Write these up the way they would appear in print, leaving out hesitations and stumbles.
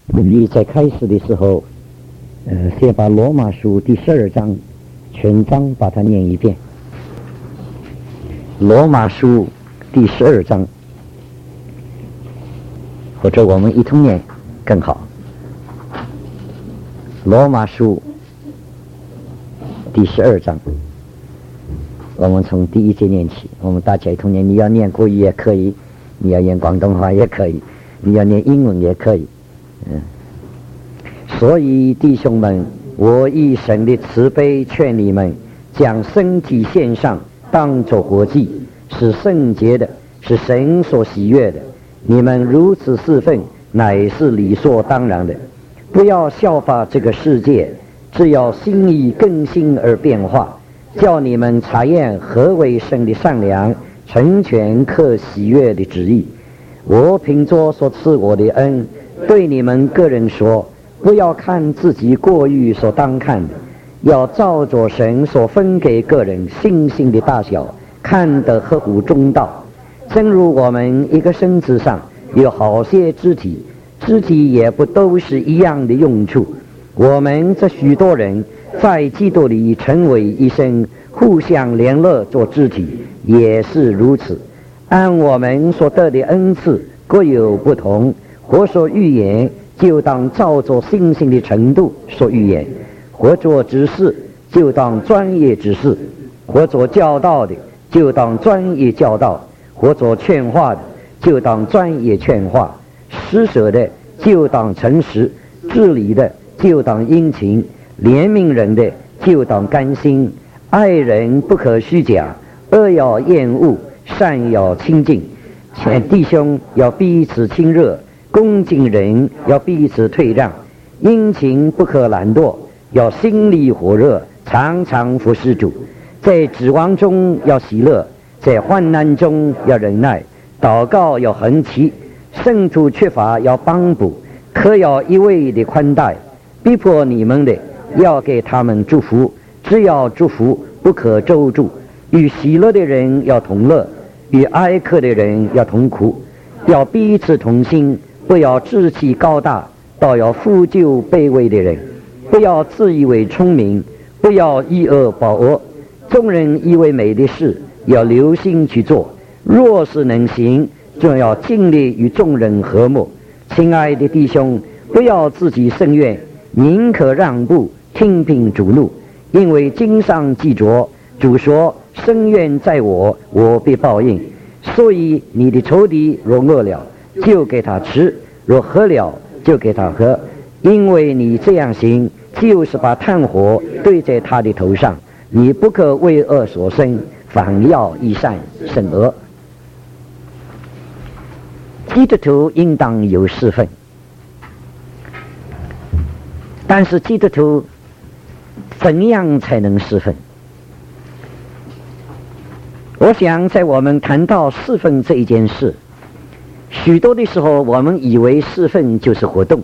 你在开始的时候，先把罗马书第12章全章把它念一遍。罗马书第12章，或者我们一同念更好。罗马书第12章，我们从第1节念起，我们大家一同念。你要念国语也可以，你要念广东话也可以，你要念英文也可以。所以弟兄们，我以神的慈悲劝你们，将身体献上，当作活祭，是圣洁的，是神所喜悦的。你们如此侍奉，乃是理所当然的。不要效法这个世界，只要心意更新而变化，叫你们察验何为神的善良、成全可喜悦的旨意。我凭着所赐我的恩，对你们个人说，不要看自己过于所当看的，要照着神所分给个人信心的大小，看得合乎中道。正如我们一个身子上有好些肢体，肢体也不都是一样的用处。我们这许多人在基督里成为一身，互相联络做肢体，也是如此。按我们所得的恩赐各有不同，或说预言，就当照着信心的程度说预言；或做指示，就当专业指示；或做教导的，就当专业教导；或做劝化的，就当专业劝化；施舍的，就当诚实；治理的，就当殷勤；怜悯人的，就当甘心；爱人不可虚假，恶要厌恶，善要亲近。弟兄要彼此亲热，恭敬人要彼此退让，殷勤不可懒惰，要心里火热，常常服侍主。在指望中要喜乐，在患难中要忍耐，祷告要恒期，圣徒缺乏要帮补，可要一味的宽待，逼迫你们的要给他们祝福，只要祝福，不可咒诅。与喜乐的人要同乐，与哀哭的人要同苦，要彼此同心，不要志气高大，倒要扶救卑微的人。不要自以为聪明，不要以恶报恶。众人以为美的事，要留心去做。若是能行，就要尽力与众人和睦。亲爱的弟兄，不要自己申怨，宁可让步，听凭主怒。因为经上记着，主说：深渊在我，我必报应。所以你的仇敌若饿了，就给他吃；若渴了，就给他喝。因为你这样行，就是把炭火对在他的头上。你不可为恶所生，反要以善胜恶。基督徒应当有侍奉，但是基督徒怎样才能侍奉？我想在我们谈到侍奉这一件事，许多的时候我们以为侍奉就是活动。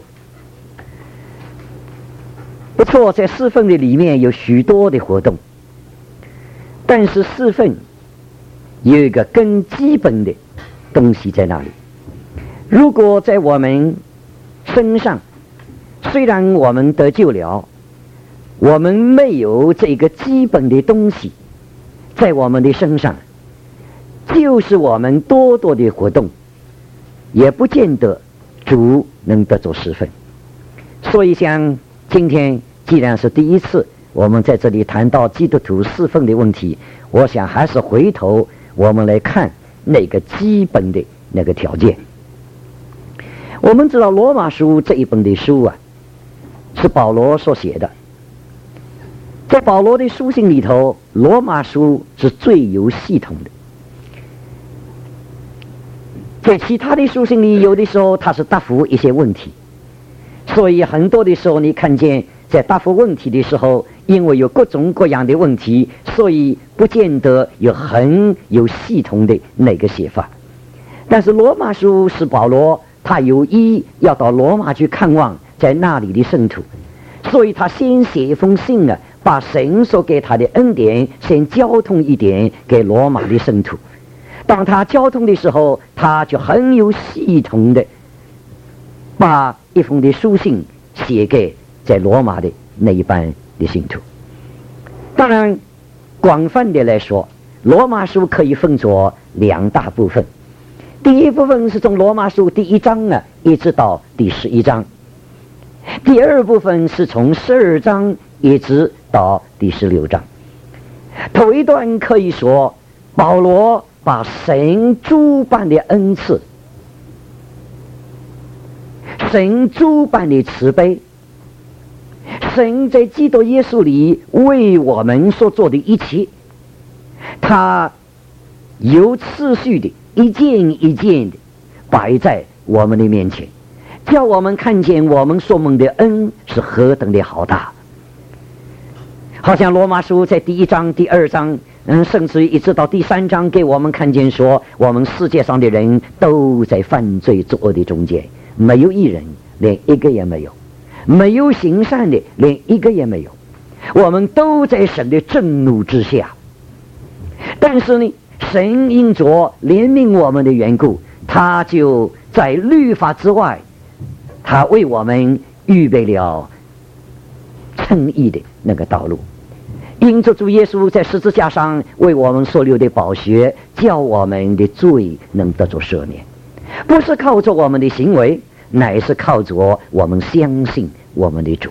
不错，在侍奉的里面有许多的活动，但是侍奉有一个更基本的东西在那里。如果在我们身上，虽然我们得救了，我们没有这个基本的东西在我们的身上，就是我们多多的活动，也不见得主能得着侍奉。所以像今天既然是第一次我们在这里谈到基督徒侍奉的问题，我想还是回头我们来看那个基本的那个条件。我们知道罗马书这一本的书啊，是保罗所写的。在保罗的书信里头，罗马书是最有系统的。在其他的书信里，有的时候他是答复一些问题，所以很多的时候你看见在答复问题的时候，因为有各种各样的问题，所以不见得有很有系统的那个写法。但是罗马书是保罗他有意要到罗马去看望在那里的圣徒，所以他先写一封信啊，把神所给他的恩典先交通一点给罗马的圣徒。当他交通的时候，他就很有系统的把一封的书信写给在罗马的那一班的信徒。当然广泛的来说，罗马书可以分作两大部分。第一部分是从罗马书第1章一直到第11章，第二部分是从12章一直到第16章。头一段可以说保罗把神诸般的恩赐，神诸般的慈悲，神在基督耶稣里为我们所做的一切，他有次序的一件一件的摆在我们的面前，叫我们看见我们所蒙的恩是何等的浩大。好像罗马书在第1章第2章甚至于一直到第3章给我们看见说，我们世界上的人都在犯罪作恶的中间，没有一人，连一个也没有，没有行善的，连一个也没有，我们都在神的震怒之下。但是呢，神因着怜悯我们的缘故，他就在律法之外，他为我们预备了称义的那个道路。因着主耶稣在十字架上为我们所流的宝血，叫我们的罪能得着赦免，不是靠着我们的行为，乃是靠着我们相信我们的主。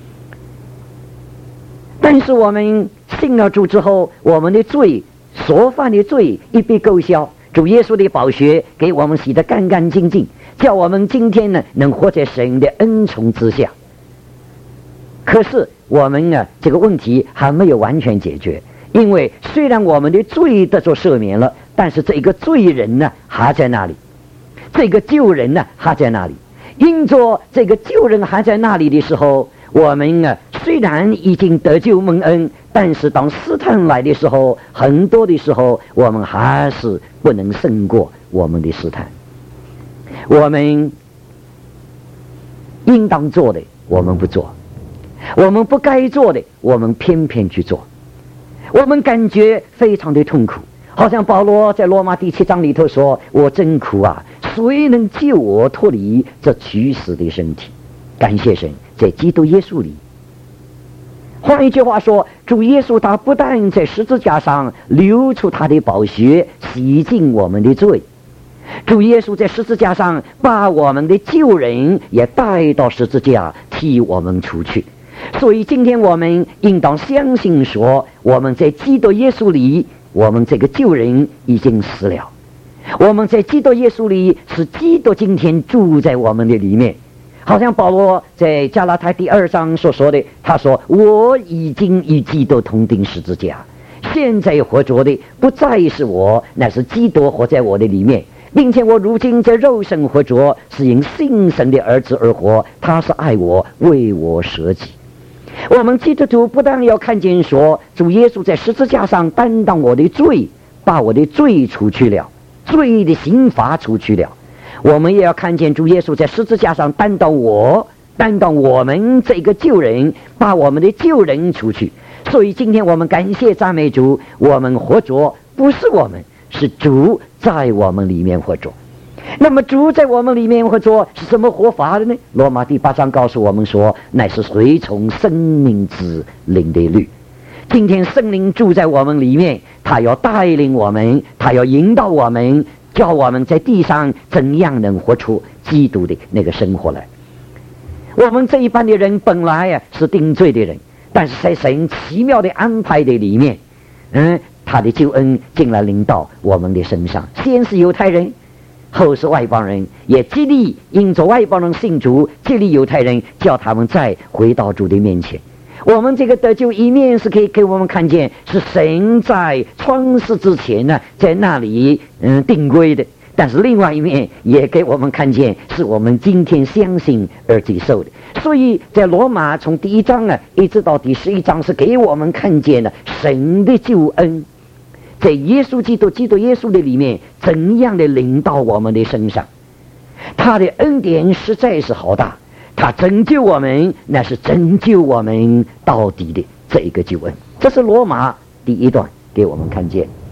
但是我们信了主之后，我们的罪所犯的罪一笔勾销，主耶稣的宝血给我们洗得干干净净，叫我们今天呢能活在神的恩宠之下。可是我们这个问题还没有完全解决，因为虽然我们的罪得着赦免了，但是这个罪人呢还在那里，这个旧人呢还在那里。因着这个旧人还在那里的时候，我们虽然已经得救蒙恩，但是当试探来的时候，很多的时候我们还是不能胜过我们的试探。我们应当做的我们不做，我们不该做的我们偏偏去做，我们感觉非常的痛苦。好像保罗在罗马第7章里头说，我真苦啊，谁能救我脱离这屈死的身体？感谢神，在基督耶稣里。换一句话说，主耶稣他不但在十字架上流出他的宝血洗净我们的罪，主耶稣在十字架上把我们的旧人也带到十字架替我们除去。所以今天我们应当相信说，我们在基督耶稣里，我们这个旧人已经死了，我们在基督耶稣里是基督今天住在我们的里面。好像保罗在加拉太第2章所说的，他说，我已经与基督同钉十字架，现在活着的不再是我，乃是基督活在我的里面，并且我如今在肉身活着，是因信神的儿子而活，他是爱我，为我舍己。我们基督徒不但要看见说，主耶稣在十字架上担当我的罪，把我的罪除去了，罪的刑罚除去了，我们也要看见主耶稣在十字架上担当我们这个旧人，把我们的旧人除去。所以今天我们感谢赞美主，我们活着不是我们，是主在我们里面活着。那么主在我们里面活着是什么活法的呢？罗马第8章告诉我们说，乃是随从生命之灵的律。今天圣灵住在我们里面，他要带领我们，他要引导我们，叫我们在地上怎样能活出基督的那个生活来。我们这一般的人本来是定罪的人，但是在神奇妙的安排的里面，他的救恩竟然临到我们的身上。先是犹太人，后是外邦人，也激励因着外邦人信主，激励犹太人，叫他们再回到主的面前。我们这个得救一面是可以给我们看见，是神在创世之前呢，在那里定规的，但是另外一面也给我们看见，是我们今天相信而接受的。所以在罗马从第1章一直到第11章，是给我们看见了神的救恩在耶稣基督耶稣的里面怎样的临到我们的身上。他的恩典实在是好大，他拯救我们，那是拯救我们到底的这一个救恩。这是罗马第1段给我们看见。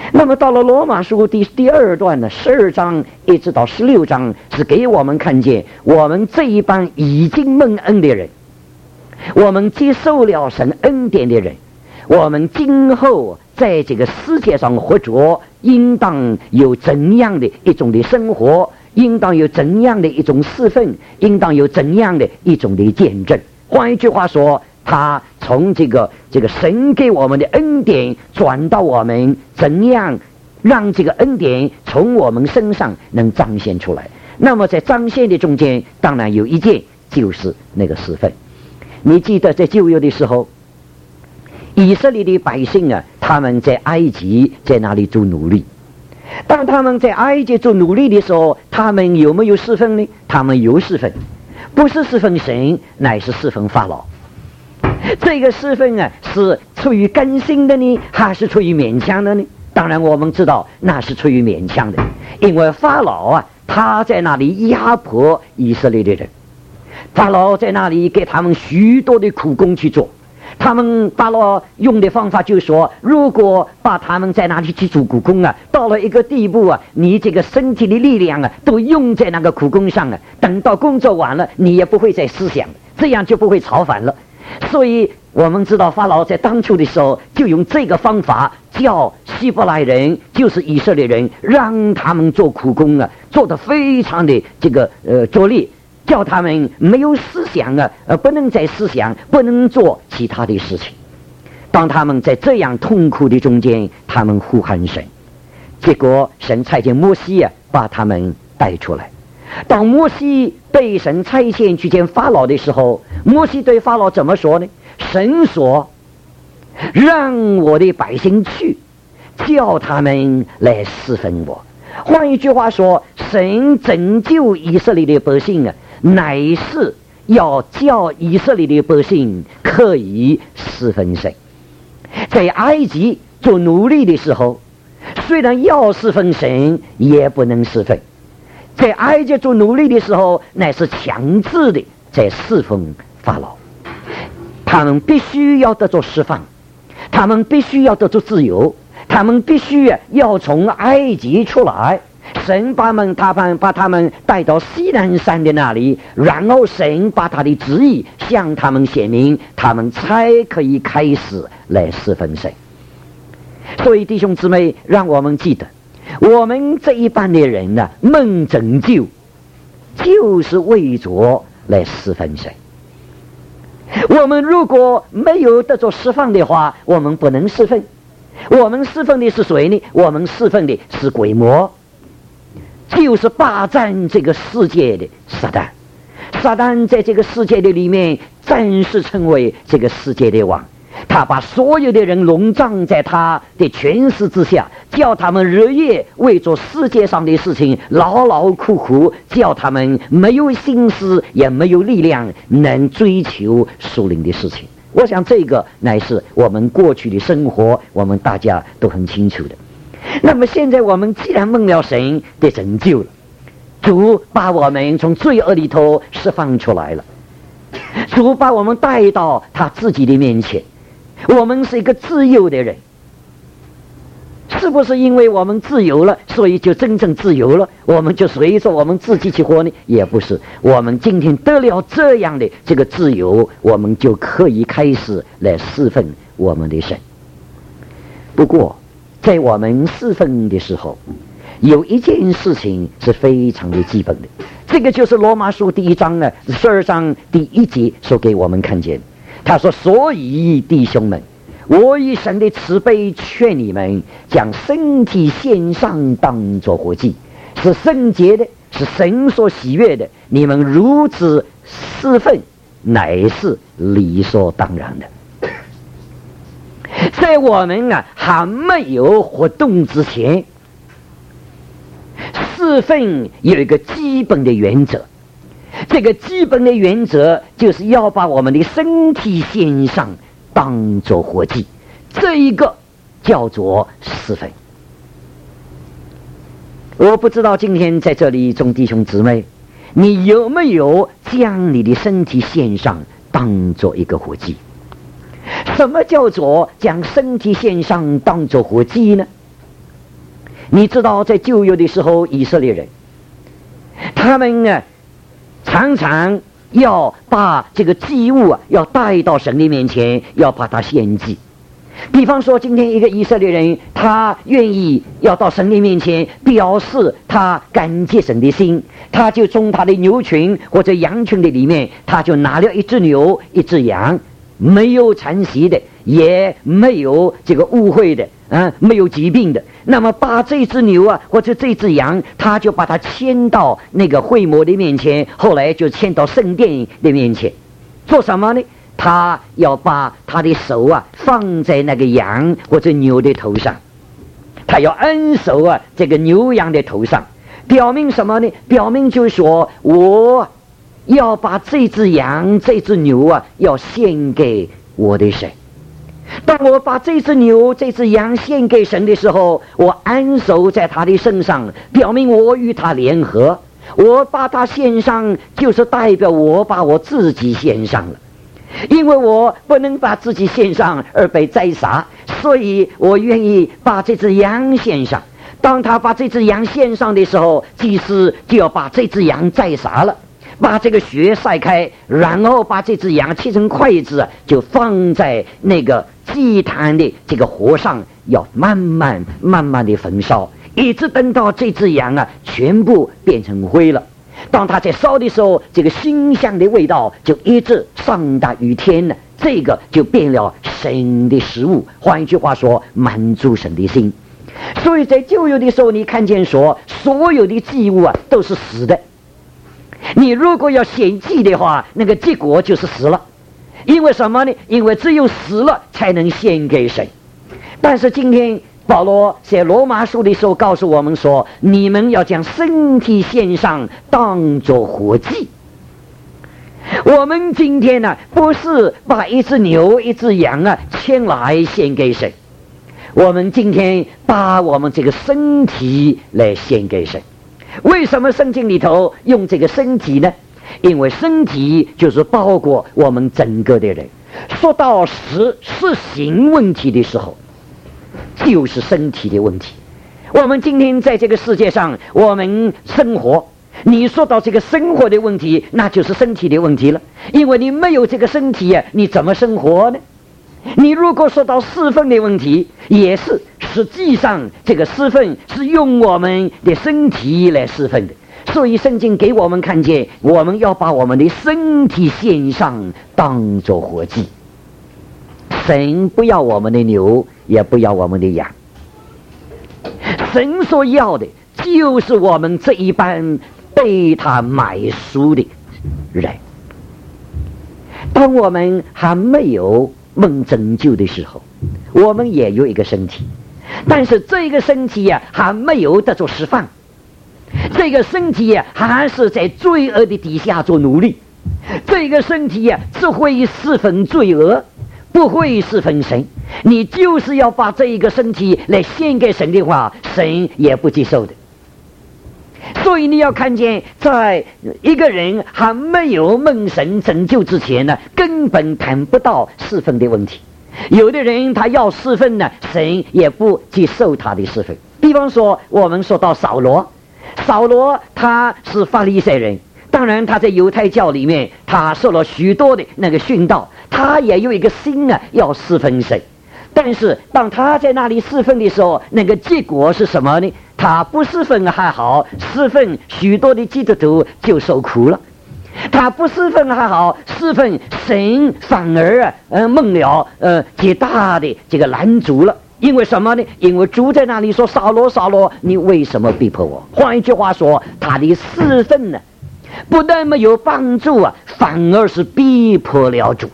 那么到了罗马书第2段呢，12章一直到16章，是给我们看见我们这一帮已经蒙恩的人，我们接受了神恩典的人，我们今后在这个世界上活着，应当有怎样的一种的生活，应当有怎样的一种侍奉，应当有怎样的一种的见证。换一句话说，他从这个神给我们的恩典转到我们，怎样让这个恩典从我们身上能彰显出来。那么在彰显的中间，当然有一件就是那个侍奉。你记得在旧约的时候，以色列的百姓啊，他们在埃及在那里做奴隶。当他们在埃及做奴隶的时候，他们有没有侍奉呢？他们有侍奉，不是侍奉神，乃是侍奉法老。这个侍奉啊，是出于甘心的呢，还是出于勉强的呢？当然我们知道那是出于勉强的，因为法老啊，他在那里压迫以色列的人，法老在那里给他们许多的苦工去做。他们法老用的方法就是说，如果把他们在那里去做苦工啊，到了一个地步啊，你这个身体的力量啊都用在那个苦工上了，等到工作完了，你也不会再思想，这样就不会操烦了。所以我们知道法老在当初的时候就用这个方法，叫希伯来人，就是以色列人，让他们做苦工啊，做得非常的拙劣，叫他们没有思想啊，不能再思想，不能做其他的事情。当他们在这样痛苦的中间，他们呼喊神，结果神差遣摩西啊，把他们带出来。当摩西被神差遣去见法老的时候，摩西对法老怎么说呢？神说，让我的百姓去，叫他们来侍奉我。换一句话说，神拯救以色列的百姓啊，乃是要叫以色列的百姓可以侍奉神。在埃及做奴隶的时候，虽然要侍奉神，也不能侍奉。在埃及做奴隶的时候，乃是强制的在侍奉法老。他们必须要得着释放，他们必须要得着自由，他们必须要从埃及出来。神把他们带到西南山的那里，然后神把他的旨意向他们显明，他们才可以开始来侍奉神。所以弟兄姊妹，让我们记得，我们这一般的人呢，蒙拯救就是为着来侍奉神。我们如果没有得着释放的话，我们不能侍奉。我们侍奉的是谁呢？我们侍奉的是鬼魔，就是霸占这个世界的撒旦。撒旦在这个世界的里面暂时成为这个世界的王，他把所有的人笼罩在他的权势之下，叫他们日夜为着世界上的事情劳劳苦苦，叫他们没有心思也没有力量能追求属灵的事情。我想这个乃是我们过去的生活，我们大家都很清楚的。那么现在我们既然蒙了神的拯救了，主把我们从罪恶里头释放出来了，主把我们带到他自己的面前，我们是一个自由的人。是不是因为我们自由了，所以就真正自由了，我们就随着我们自己去活呢？也不是，我们今天得了这样的这个自由，我们就可以开始来侍奉我们的神。不过在我们侍奉的时候，有一件事情是非常的基本的，这个就是罗马书第1章呢12章第1节所给我们看见。他说，所以弟兄们，我以神的慈悲劝你们，将身体献上当作活祭，是圣洁的，是神所喜悦的。你们如此侍奉，乃是理所当然的。在我们还没有活动之前，侍奉有一个基本的原则，这个基本的原则就是要把我们的身体献上当作活祭，这一个叫做侍奉。我不知道今天在这里众弟兄姊妹，你有没有将你的身体献上当作一个活祭？什么叫做将身体献上当作活祭呢？ 你知道在旧约的时候，以色列人他们常常要把这个祭物要带到神的面前，要把它献祭。比方说今天一个以色列人，他愿意要到神的面前表示他感激神的心，他就从他的牛群或者羊群的里面，他就拿了一只牛一只羊，没有残疾的，也没有这个污秽的，没有疾病的。那么把这只牛或者这只羊，他就把它牵到那个会幕的面前，后来就牵到圣殿的面前，做什么呢？他要把他的手放在那个羊或者牛的头上，他要按手这个牛羊的头上，表明什么呢？表明就是说，我要把这只羊这只牛要献给我的神。当我把这只牛这只羊献给神的时候，我按手在他的身上，表明我与他联合。我把他献上，就是代表我把我自己献上了。因为我不能把自己献上而被宰杀，所以我愿意把这只羊献上。当他把这只羊献上的时候，祭司就要把这只羊宰杀了，把这个血晒开，然后把这只羊切成筷子，就放在那个祭坛的这个火上，要慢慢的焚烧，一直等到这只羊全部变成灰了。当他在烧的时候，这个馨香的味道就一直上达于天了，这个就变了神的食物。换一句话说，满足神的心。所以在旧约的时候，你看见说所有的祭物都是死的，你如果要献祭的话，那个结果就是死了。因为什么呢？因为只有死了才能献给神。但是今天保罗写罗马书的时候告诉我们说，你们要将身体献上，当作活祭。我们今天不是把一只牛一只羊牵来献给神，我们今天把我们这个身体来献给神。为什么圣经里头用这个身体呢？因为身体就是包括我们整个的人。说到实行问题的时候，就是身体的问题。我们今天在这个世界上，我们生活，你说到这个生活的问题，那就是身体的问题了。因为你没有这个身体你怎么生活呢？你如果说到侍奉的问题，也是实际上这个侍奉是用我们的身体来侍奉的。所以圣经给我们看见，我们要把我们的身体献上，当作活祭。神不要我们的牛，也不要我们的羊，神所要的就是我们这一班被他买赎的人。当我们还没有蒙拯救的时候，我们也有一个身体，但是这个身体还没有得着释放，这个身体还是在罪恶的底下做奴隶，这个身体只会侍奉罪恶，不会侍奉神。你就是要把这一个身体来献给神的话，神也不接受的。所以你要看见，在一个人还没有蒙神拯救之前根本谈不到侍奉的问题。有的人他要侍奉神也不接受他的侍奉。比方说我们说到扫罗他是法利赛人，当然他在犹太教里面他受了许多的那个训导，他也有一个心要侍奉神。但是当他在那里侍奉的时候，那个结果是什么呢？他不侍奉还好，侍奉许多的基督徒就受苦了。他不侍奉还好，侍奉神反而蒙了极大的这个拦阻了。因为什么呢？因为主在那里说，扫罗扫罗，你为什么逼迫我？换一句话说，他的侍奉不但没有帮助反而是逼迫了主。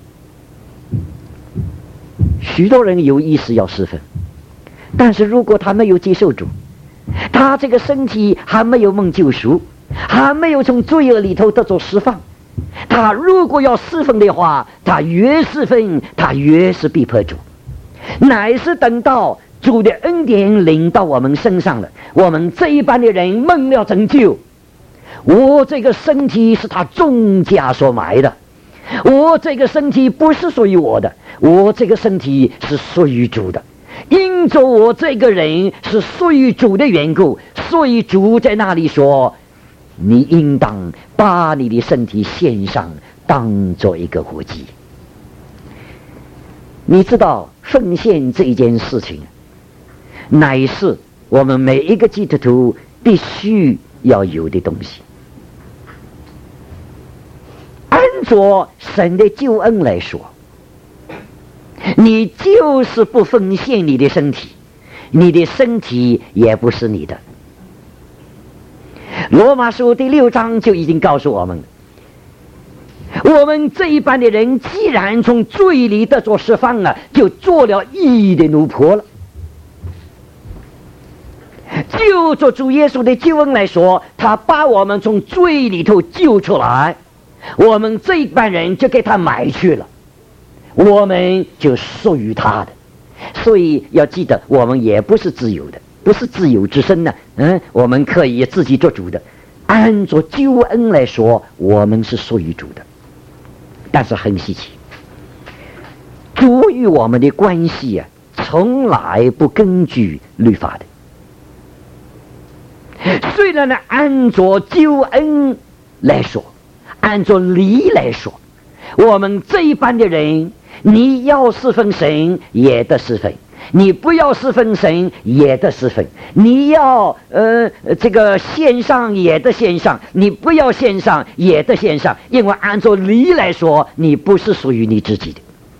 许多人有意识要侍奉，但是如果他没有接受主，他这个身体还没有蒙救赎，还没有从罪恶里头得着释放，他如果要侍奉的话，他越侍奉他越是逼迫主。乃是等到主的恩典临到我们身上了，我们这一班的人蒙了拯救，我这个身体是他重价所买的，我这个身体不是属于我的，我这个身体是属于主的。 因着我这个人是属于主的缘故，所以主在那里说，你应当把你的身体献上，当做一个活祭。你知道奉献这一件事情，乃是我们每一个基督徒必须要有的东西。按着神的救恩来说，你就是不奉献你的身体，你的身体也不是你的。罗马书第6章就已经告诉我们，我们这一般的人既然从罪里得着释放了，就做了义的奴仆了。就着主耶稣的救恩来说，他把我们从罪里头救出来，我们这一般人就给他买去了，我们就属于他的。所以要记得，我们也不是自由的，不是自由之身呢。我们可以自己做主的。按着救恩来说，我们是属于主的。但是很稀奇，主与我们的关系从来不根据律法的。虽然呢，按着救恩来说，按着理来说，我们这一般的人，你要侍奉神也得侍奉，你不要侍奉神也得侍奉，你要这个献上也得献上，你不要献上也得献上，因为按照理来说，你不是属于你自己的。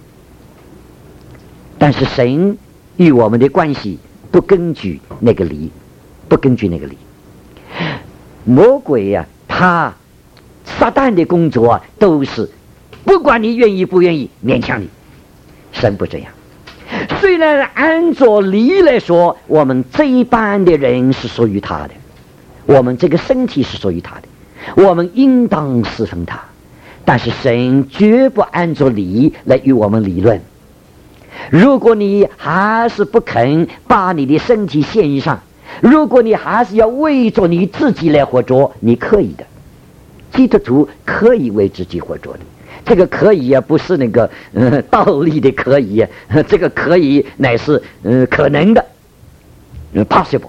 但是神与我们的关系不根据那个理，不根据那个理。魔鬼他撒旦的工作都是不管你愿意不愿意勉强你。神不这样。虽然按照理来说，我们这一般的人是属于他的，我们这个身体是属于他的，我们应当侍奉他，但是神绝不按照理来与我们理论。如果你还是不肯把你的身体献上，如果你还是要为着你自己来活着，你可以的，基督徒可以为自己活着的。这个可以不是那个道理的可以，这个可以乃是可能的，possible。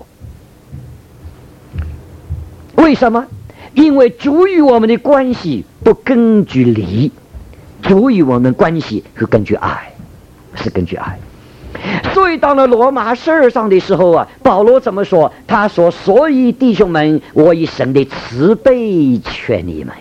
为什么？因为主与我们的关系不根据理，主与我们的关系是根据爱，是根据爱。所以到了罗马12章的时候保罗怎么说？他说：所以弟兄们，我以神的慈悲劝你们。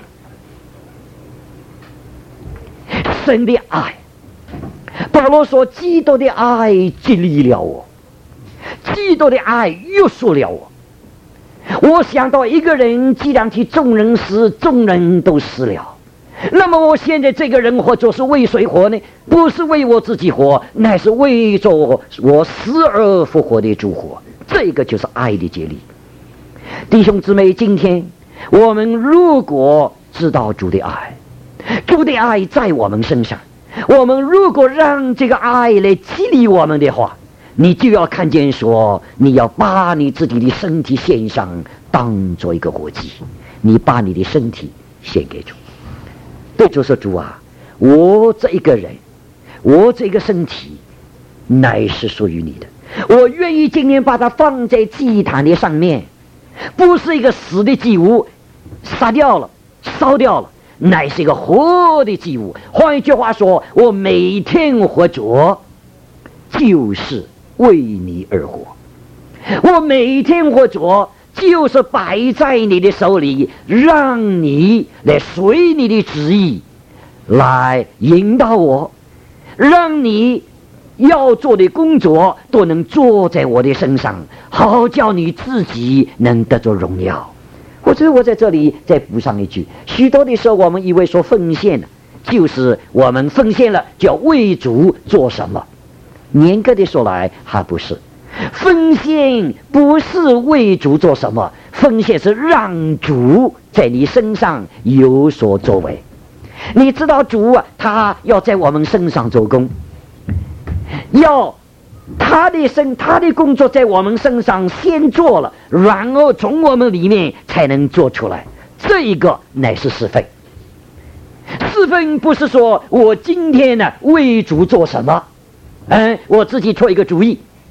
神的爱，保罗说，基督的爱激励了我，基督的爱约束了我。我想到一个人既然替众人死，众人都死了，那么我现在这个人活着是为谁活呢？不是为我自己活，乃是为着我死而复活的主活。这个就是爱的竭力。弟兄姊妹，今天我们如果知道主的爱，主的爱在我们身上，我们如果让这个爱来激励我们的话，你就要看见说，你要把你自己的身体献上，当做一个活祭，你把你的身体献给主。对主说，主啊，我这一个人，我这个身体乃是属于你的，我愿意今天把它放在祭坛的上面，不是一个死的祭物，杀掉了烧掉了，乃是一个活的祭物。换一句话说，我每天活着就是为你而活，我每天活着就是摆在你的手里，让你来随你的旨意来引导我，让你要做的工作都能做在我的身上，好叫你自己能得着荣耀。或者我在这里再补上一句，许多的时候我们以为说奉献就是我们奉献了就要为主做什么，严格的说来还不是。奉献不是为主做什么，奉献是让主在你身上有所作为。你知道主他要在我们身上做工，要他的工作在我们身上先做了，然后从我们里面才能做出来。这一个乃是侍奉。侍奉不是说我今天为主做什么，我自己出一个主意，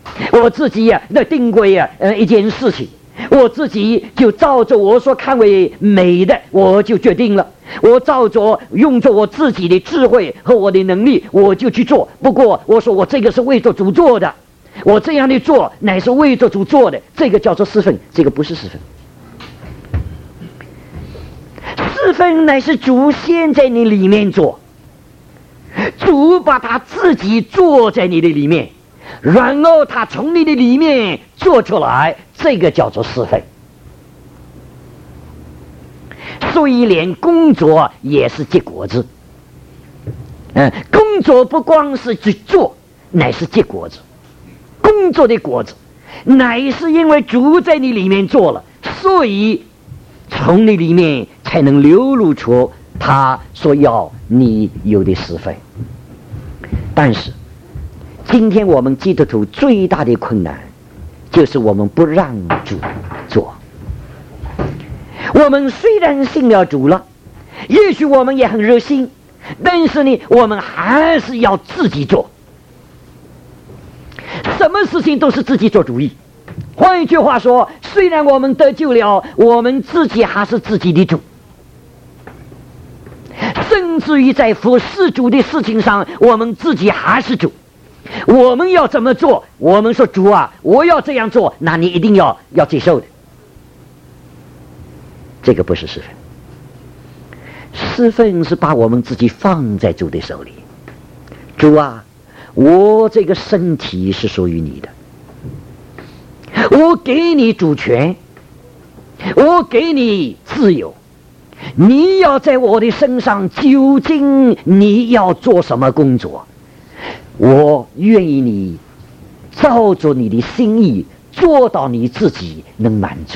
我自己那定规一件事情，我自己就照着我所看为美的，我就决定了，我照着用着我自己的智慧和我的能力，我就去做。不过我说我这个是为着主做的，我这样的做乃是为着主做的，这个叫做侍奉，这个不是侍奉。侍奉乃是主先在你里面做，主把他自己做在你的里面，然后他从你的里面做出来，这个叫做侍奉。所以连工作也是结果子。工作不光是去做，乃是结果子。工作的果子乃是因为主在你里面做了，所以从你里面才能流露出他所要你有的侍奉。但是今天我们基督徒最大的困难就是我们不让主做。我们虽然信了主了，也许我们也很热心，但是呢，我们还是要自己做，什么事情都是自己做主意。换一句话说，虽然我们得救了，我们自己还是自己的主，甚至于在服侍主的事情上，我们自己还是主。我们要怎么做，我们说主啊，我要这样做，那你一定要接受的。这个不是侍奉。侍奉是把我们自己放在主的手里。主啊，我这个身体是属于你的，我给你主权，我给你自由，你要在我的身上究竟你要做什么工作，我愿意你照着你的心意做到你自己能满足。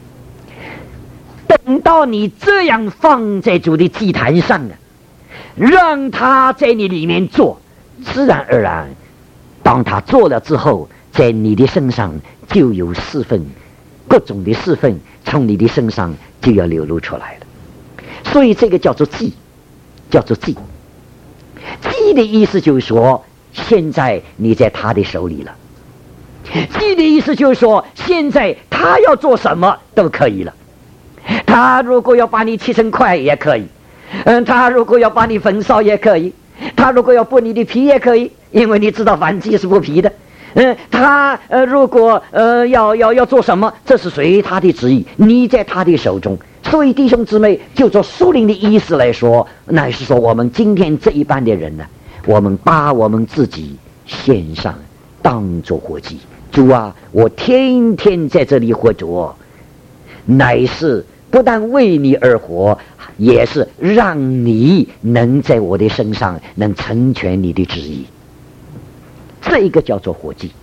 等到你这样放在主的祭坛上了，让他在你里面做，自然而然当他做了之后，在你的身上就有侍奉，各种的侍奉从你的身上就要流露出来了。所以这个叫做祭，叫做祭。祭的意思就是说，现在你在他的手里了。祭的意思就是说，现在他要做什么都可以了。他如果要把你切成块也可以，他如果要把你焚烧也可以，他如果要剥你的皮也可以，因为你知道燔祭是剥皮的。他如果要做什么，这是随他的旨意，你在他的手中。所以弟兄姊妹，就做属灵的意思来说，乃是说我们今天这一般的人呢，我们把我们自己献上，当作活祭。主啊，我天天在这里活着，乃是不但为你而活，也是让你能在我的身上能成全你的旨意。这一个叫做活祭。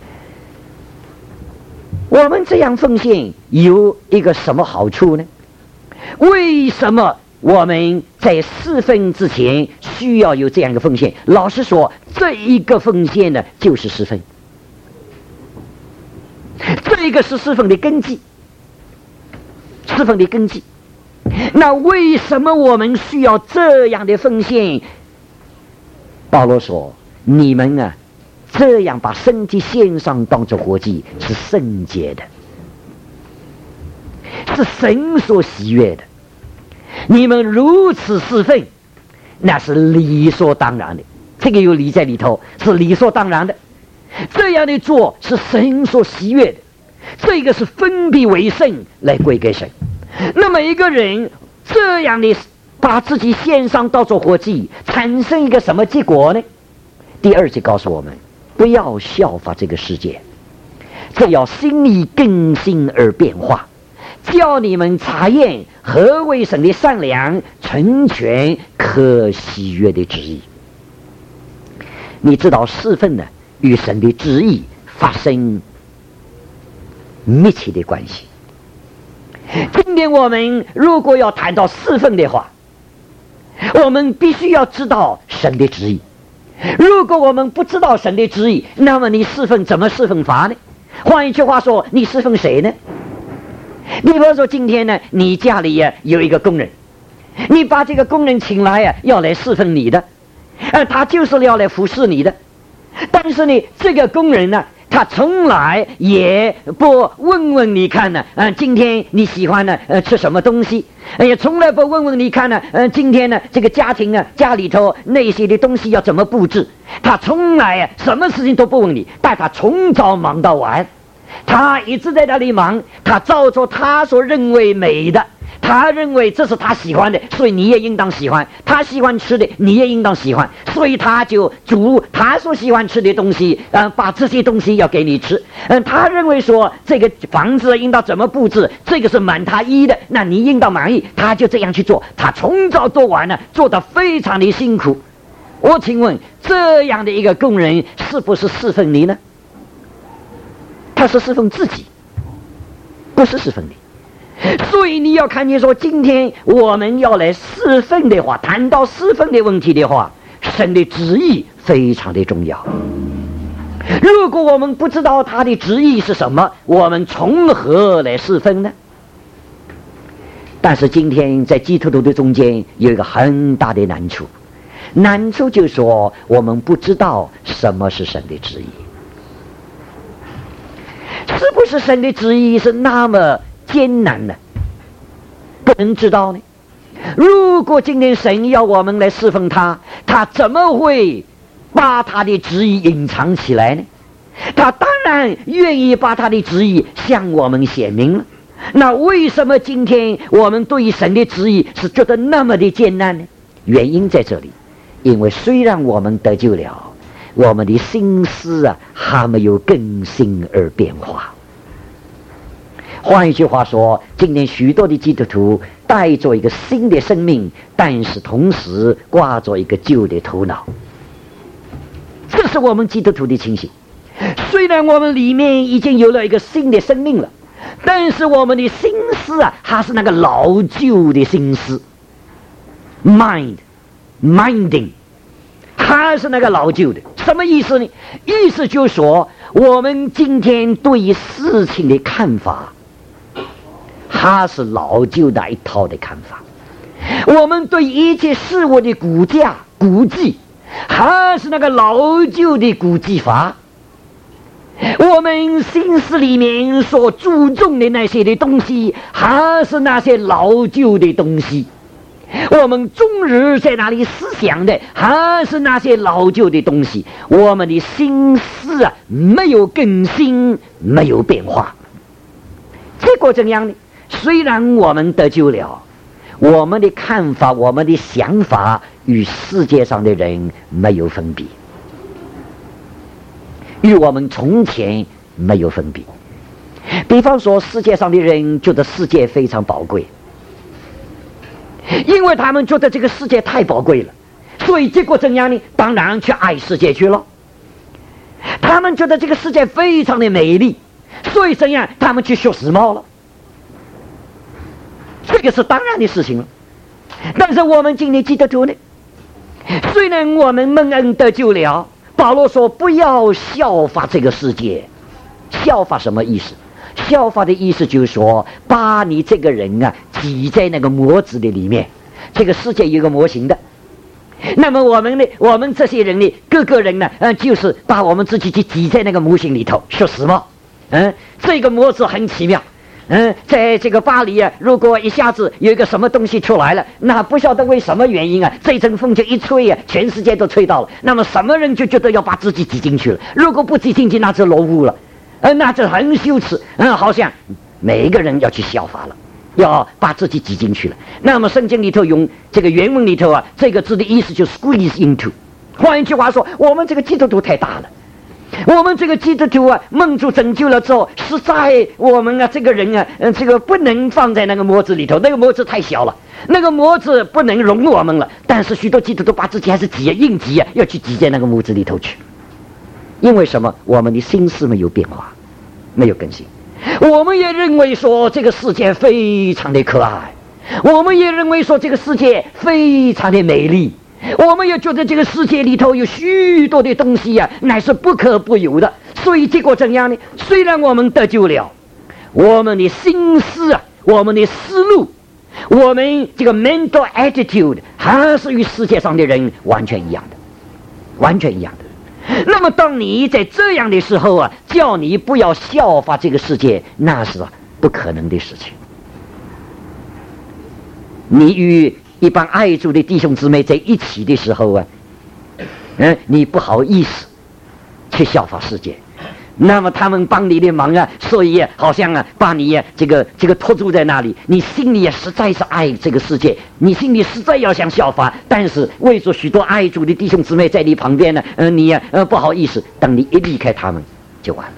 我们这样奉献有一个什么好处呢？为什么我们在侍奉之前需要有这样一个奉献？老实说，这一个奉献呢，就是侍奉。这个是侍奉的根基，侍奉的根基。那为什么我们需要这样的奉献？保罗说，你们啊，这样把身体献上当作活祭，是圣洁的，是神所喜悦的。你们如此侍奉，那是理所当然的。这个有理在里头，是理所当然的。这样的做是神所喜悦的，这个是分别为圣来归给神。那么一个人这样的把自己献上当作活祭，产生一个什么结果呢？第二节告诉我们，不要效法这个世界，这要心意更新而变化，叫你们察验何为神的善良、纯全、可喜悦的旨意。你知道侍奉呢，与神的旨意发生密切的关系。今天我们如果要谈到侍奉的话，我们必须要知道神的旨意。如果我们不知道神的旨意，那么你侍奉怎么侍奉法呢？换一句话说，你侍奉谁呢？你比如说今天呢，你家里有一个工人，你把这个工人请来要来侍奉你的，他就是要来服侍你的。但是呢，这个工人呢， 他从来也不问问你看呢，今天你喜欢呢吃什么东西，也从来不问问你看呢，今天呢这个家庭啊家里头那些的东西要怎么布置。他从来什么事情都不问你，但他从早忙到晚，他一直在那里忙，他照着他所认为美的，他认为这是他喜欢的，所以你也应当喜欢，他喜欢吃的你也应当喜欢，所以他就煮他所喜欢吃的东西，把这些东西要给你吃。他认为说这个房子应当怎么布置，这个是满他意的，那你应当满意，他就这样去做。他从早做完了，做得非常的辛苦。我请问这样的一个工人是不是侍奉你呢？他是侍奉自己，不是侍奉你。所以你要看见说，今天我们要来侍奉的话，谈到侍奉的问题的话，神的旨意非常的重要。如果我们不知道他的旨意是什么，我们从何来侍奉呢？但是今天在基督徒的中间有一个很大的难处，难处就是说我们不知道什么是神的旨意。是不是神的旨意是那么艰难呢？不能知道呢？如果今天神要我们来侍奉他，他怎么会把他的旨意隐藏起来呢？他当然愿意把他的旨意向我们显明了。那为什么今天我们对于神的旨意是觉得那么的艰难呢？原因在这里，因为虽然我们得救了，我们的心思还没有更新而变化。换一句话说，今天许多的基督徒带着一个新的生命，但是同时挂着一个旧的头脑。这是我们基督徒的情形。虽然我们里面已经有了一个新的生命了，但是我们的心思还是那个老旧的心思 minding 还是那个老旧的。什么意思呢？意思就是说，我们今天对于事情的看法还是老旧的一套的看法，我们对一切事物的估计还是那个老旧的估计法。我们心思里面所注重的那些的东西还是那些老旧的东西，我们终日在那里思想的还是那些老旧的东西，我们的心思没有更新，没有变化。结果怎样呢？虽然我们得救了，我们的看法，我们的想法与世界上的人没有分别，与我们从前没有分别。比方说，世界上的人觉得世界非常宝贵，因为他们觉得这个世界太宝贵了，所以结果怎样呢？当然去爱世界去了。他们觉得这个世界非常的美丽，所以怎样？他们去学时髦了。这个是当然的事情了。但是我们今天基督徒呢，虽然我们蒙恩得救了，保罗说不要效法这个世界。效法什么意思？效法的意思就是说，把你这个人挤在那个模子的里面。这个世界有个模型的，那么我们呢，我们这些人呢，各个人呢，就是把我们自己去挤在那个模型里头，说实话，这个模子很奇妙。在这个巴黎如果一下子有一个什么东西出来了，那不晓得为什么原因这阵风就一吹全世界都吹到了，那么什么人就觉得要把自己挤进去了，如果不挤进去那就落伍了，那就很羞耻，好像每一个人要去效法了，要把自己挤进去了。那么圣经里头用这个原文里头这个字的意思就是 squeeze into。 换一句话说，我们这个基督徒太大了，我们这个基督徒蒙主拯救了之后，实在我们这个人这个不能放在那个模子里头，那个模子太小了，那个模子不能容我们了。但是许多基督徒把自己还是硬挤要去挤在那个模子里头去。因为什么？我们的心思没有变化，没有更新。我们也认为说这个世界非常的可爱，我们也认为说这个世界非常的美丽，我们也觉得这个世界里头有许多的东西乃是不可不有的。所以结果怎样呢？虽然我们得救了，我们的心思我们的思路，我们这个 mental attitude 还是与世界上的人完全一样的，完全一样的。 那么当你在这样的时候啊，叫你不要效法这个世界，那是不可能的事情。你与一帮爱主的弟兄姊妹在一起的时候啊，你不好意思去效法世界，那么他们帮你的忙啊，所以好像把你这个拖住在那里，你心里实在是爱这个世界，你心里实在要想效法，但是为着许多爱主的弟兄姊妹在你旁边呢，你不好意思，等你一离开他们就完了。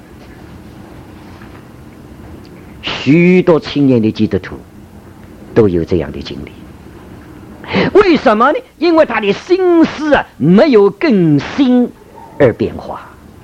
许多青年的基督徒都有这样的经历，为什么呢？因为他的心思没有更新而变化。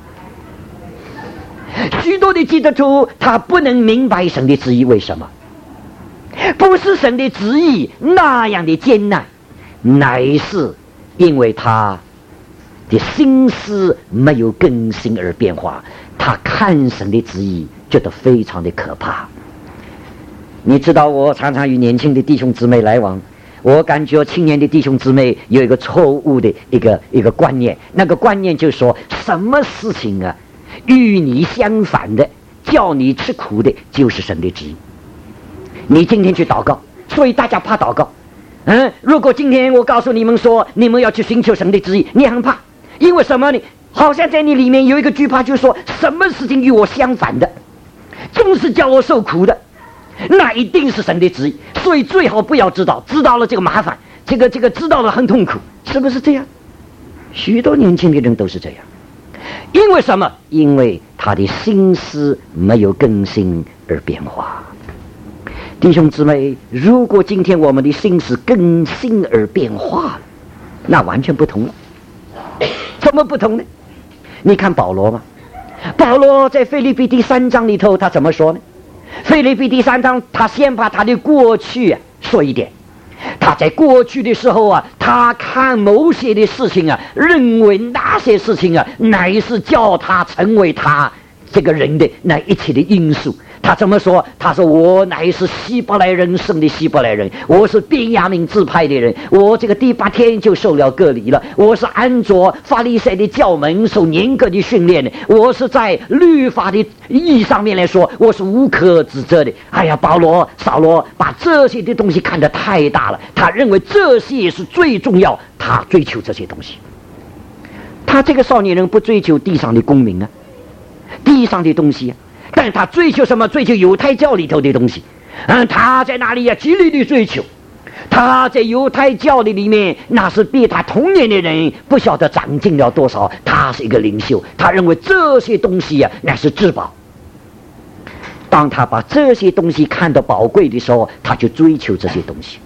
许多的基督徒他不能明白神的旨意，为什么？不是神的旨意那样的艰难，乃是因为他的心思没有更新而变化。他看神的旨意觉得非常的可怕。你知道，我常常与年轻的弟兄姊妹来往，我感觉青年的弟兄姊妹有一个错误的一个观念，那个观念就是说，什么事情与你相反的，叫你吃苦的，就是神的旨意。你今天去祷告，所以大家怕祷告。如果今天我告诉你们说，你们要去寻求神的旨意，你很怕，因为什么呢？好像在你里面有一个惧怕，就是说什么事情与我相反的，总是叫我受苦的，那一定是神的旨意，所以最好不要知道，知道了这个麻烦，这个知道了很痛苦，是不是这样？许多年轻的人都是这样。因为什么？因为他的心思没有更新而变化。弟兄姊妹，如果今天我们的心思更新而变化了，那完全不同了。怎么不同呢？你看保罗嘛，保罗在腓立比第3章里头他怎么说呢？腓立比第3章他先把他的过去说一点。他在过去的时候他看某些的事情认为那些事情乃是叫他成为他这个人的那一切的因素。他怎么说？他说，我乃是希伯来人生的希伯来人，我是便雅悯支派的人，我这个第8天就受了割礼了，我是按着法利赛的教门受严格的训练的，我是在律法的意义上面来说，我是无可指责的。哎呀，扫罗把这些的东西看得太大了，他认为这些是最重要，他追求这些东西。他这个少年人不追求地上的功名地上的东西但他追求什么？追求犹太教里头的东西。他在那里极力的追求。他在犹太教的里面，那是比他同年的人不晓得长进了多少。他是一个领袖，他认为这些东西那是至宝。当他把这些东西看得宝贵的时候，他就追求这些东西。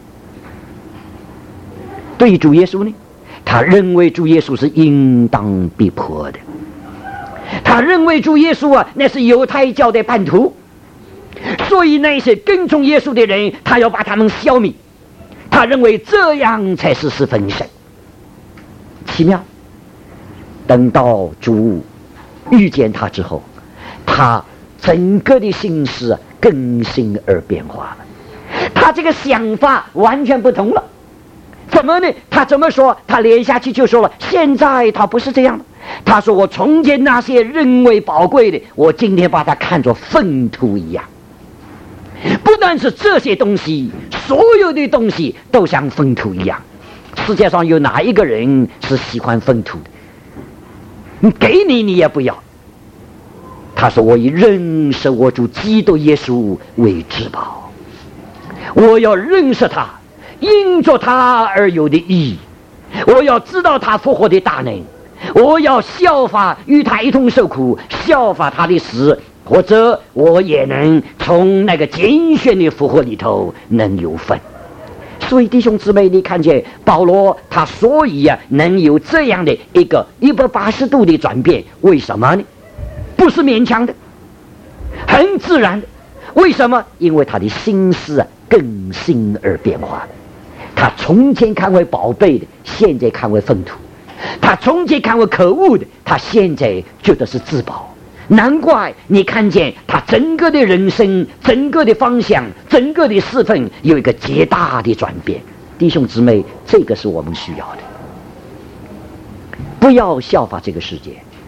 对于主耶稣呢，他认为主耶稣是应当逼迫的。他认为主耶稣那是犹太教的叛徒，所以那些跟从耶稣的人，他要把他们消灭。他认为这样才是十分神。奇妙，等到主遇见他之后，他整个的心思更新而变化了，他这个想法完全不同了。怎么呢？他怎么说？他连下去就说了，现在他不是这样的。他说，我从前那些认为宝贵的，我今天把它看作粪土一样。不但是这些东西，所有的东西都像粪土一样。世界上有哪一个人是喜欢粪土的？给你也不要。他说，我以认识我主基督耶稣为至宝，我要认识他，因着他而有的意义，我要知道他复活的大能，我要效法与他一同受苦，效法他的死，或者我也能从那个拣选的复活里头能有份。所以弟兄姊妹，你看见保罗他所以能有这样的一个180度的转变，为什么呢？不是勉强的，很自然的。为什么？因为他的心思更新而变化了。他从前看为宝贝的，现在看为粪土；他从前看为可恶的，他现在觉得是至宝。难怪你看见他整个的人生、整个的方向、整个的侍奉有一个极大的转变。弟兄姊妹，这个是我们需要的。不要效法这个世界，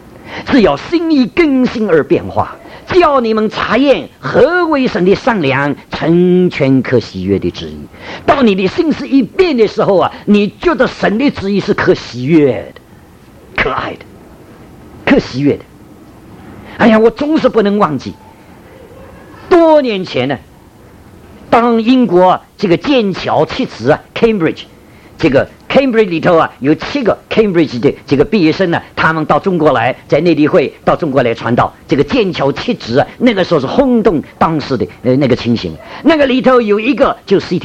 只要心意更新而变化，叫你们查验何为神的善良、成全可喜悦的旨意。到你的心思一变的时候啊，你觉得神的旨意是可喜悦的、可爱的、可喜悦的。哎呀，我总是不能忘记多年前呢，当英国这个剑桥七子啊 Cambridge， 这个 Cambridge 里头啊有7个 Cambridge 的这个毕业生呢，他们到中国来，在内地会到中国来传道。这个剑桥七子啊，那个时候是轰动当时的那个情形。那个里头有一个就 C.T.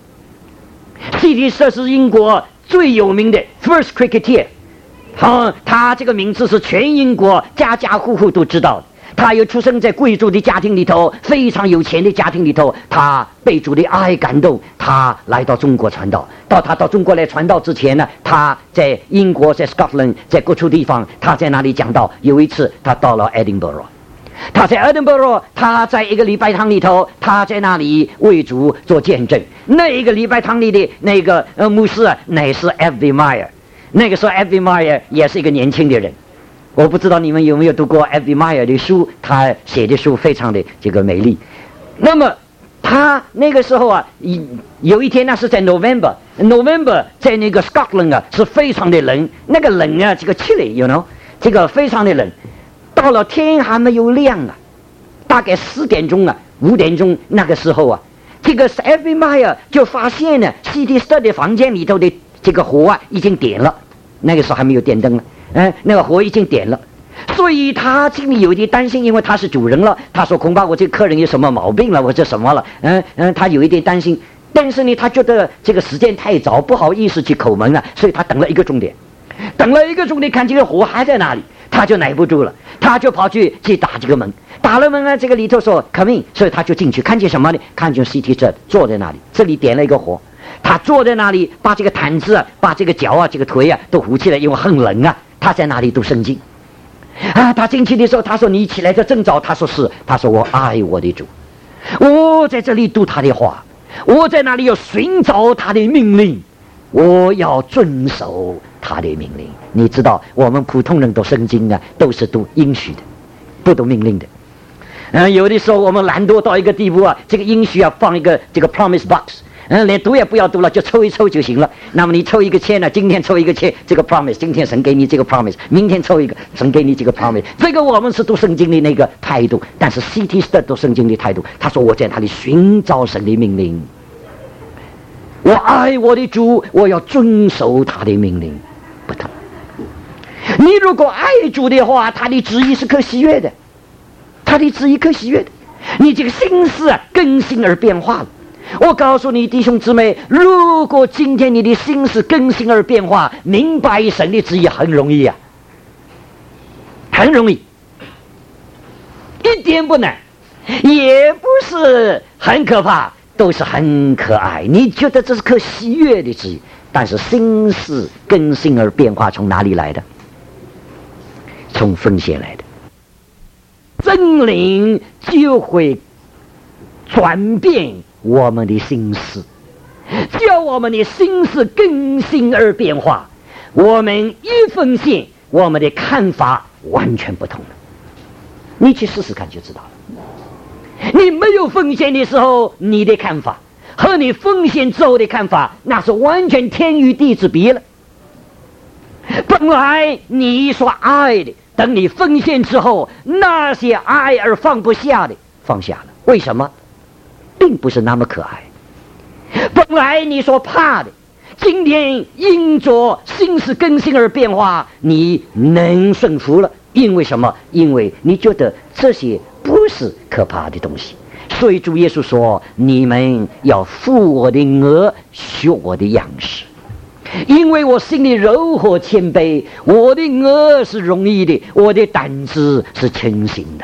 Studd，C.T. Studd 是英国最有名的 First Cricketer。他这个名字是全英国家家户户都知道的。他又出生在贵族的家庭里头，非常有钱的家庭里头。他被主的爱感动，他来到中国传道。他到中国来传道之前呢，他在英国，在 Scotland， 在各处地方，他在那里讲道。有一次他到了 Edinburgh， 他在 Edinburgh， 他在一个礼拜堂里头，他在那里为主做见证。那一个礼拜堂里的那个牧师啊，乃是 F.V. Meyer。那个时候 F.V. Meyer 也是一个年轻的人。我不知道你们有没有读过 F.V. Meyer 的书，他写的书非常的这个美丽。那么他那个时候啊，有一天那是在 November 在那个 Scotland 啊是非常的冷，那个冷啊，这个chilly you know， 这个非常的冷。到了天还没有亮啊，大概4点钟啊5点钟那个时候啊，这个 F.V. Meyer 就发现呢 C.T. Studd 的房间里头的这个火啊已经点了，那个时候还没有电灯了。那个火已经点了，所以他心里有点担心，因为他是主人了。他说恐怕我这个客人有什么毛病了，或者什么了，他有一点担心。但是呢，他觉得这个时间太早，不好意思去叩门了，所以他等了1个钟点，看这个火还在那里，他就耐不住了，他就跑去打这个门。打了门啊，这个里头说 come in， 所以他就进去，看见什么呢？看见 C.T. Studd 坐在那里，这里点了一个火。他坐在那里，把这个毯子啊，把这个脚啊，这个腿啊都扶起来，因为很冷啊。他在那里读圣经啊。他进去的时候，他说你起来这正早。他说是，他说我爱我的主，我在这里读他的话，我在那里要寻找他的命令，我要遵守他的命令。你知道我们普通人读圣经啊，都是读应许的，不读命令的。有的时候我们懒惰到一个地步啊，这个应许啊放一个这个 promise box，连读也不要读了，就抽一抽就行了。那么你抽一个签呢，今天抽一个签，这个 promise， 今天神给你这个 promise， 明天抽一个，神给你这个 promise。这个我们是读圣经的那个态度，但是 C.T. Studd 读圣经的态度，他说我在那里寻找神的命令，我爱我的主，我要遵守他的命令。不同，你如果爱主的话，他的旨意是可喜悦的，他的旨意可喜悦的，你这个心思啊更新而变化了。我告诉你弟兄姊妹，如果今天你的心思更新而变化，明白神的旨意很容易啊，很容易，一点不难，也不是很可怕，都是很可爱。你觉得这是可喜悦的旨意，但是心思更新而变化从哪里来的？从奉献来的。真灵就会转变我们的心思，叫我们的心思更新而变化。我们一奉献，我们的看法完全不同了。你去试试看就知道了。你没有奉献的时候，你的看法和你奉献之后的看法，那是完全天与地之别了。本来你所爱的，等你奉献之后，那些爱而放不下的放下了。为什么？并不是那么可爱。本来你所怕的，今天因着心思更新而变化，你能顺服了。因为什么？因为你觉得这些不是可怕的东西。所以主耶稣说，你们要负我的軛，学我的样式，因为我心里柔和谦卑，我的軛是容易的，我的担子是轻省的。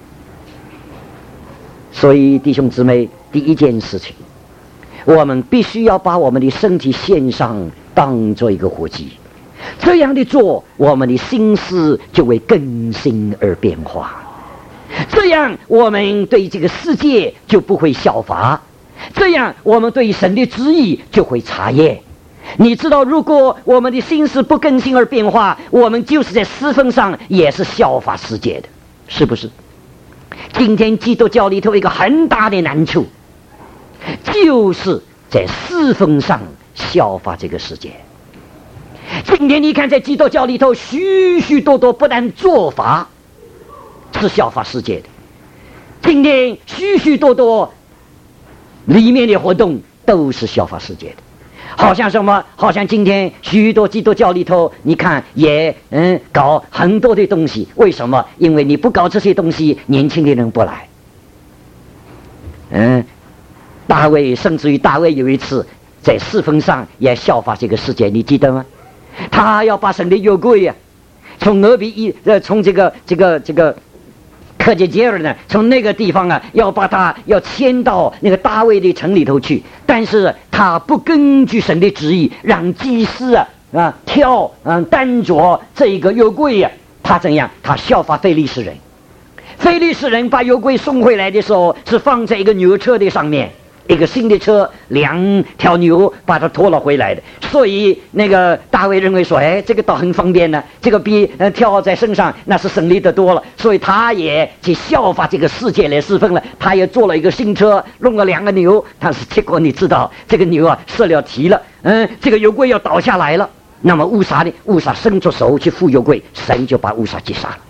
所以弟兄姊妹，第一件事情，我们必须要把我们的身体献上，当做一个活祭。这样的做，我们的心思就会更新而变化，这样我们对这个世界就不会效法，这样我们对神的旨意就会查验， 你知道，如果我们的心思不更新而变化，我们就是在侍奉上也是效法世界的，是不是？今天基督教里头一个很大的难处，就是在侍奉上效法这个世界。今天你看，在基督教里头许许多多不但做法是效法世界的，今天许许多多里面的活动都是效法世界的。好像什么？好像今天许多基督教里头，你看也搞很多的东西。为什么？因为你不搞这些东西，年轻的人不来。大卫，甚至于大卫有一次在侍奉上也效法这个世界，你记得吗？他要把神的约柜啊，从俄比从这个克杰杰尔呢，从那个地方啊，要把他要迁到那个大卫的城里头去，但是他不根据神的旨意，让祭司担着这一个约柜啊，他怎样？他效法非利士人。非利士人把约柜送回来的时候，是放在一个牛车的上面，一个新的车，2条牛把它拖了回来的。所以那个大卫认为说，这个倒很方便呢，这个比挑在身上那是省力的多了。所以他也去效法这个世界来侍奉了，他也做了一个新车，弄了2个牛。但是结果你知道，这个牛啊射了蹄了，这个约柜要倒下来了。那么乌撒呢？乌撒伸出手去扶约柜，神就把乌撒击杀了。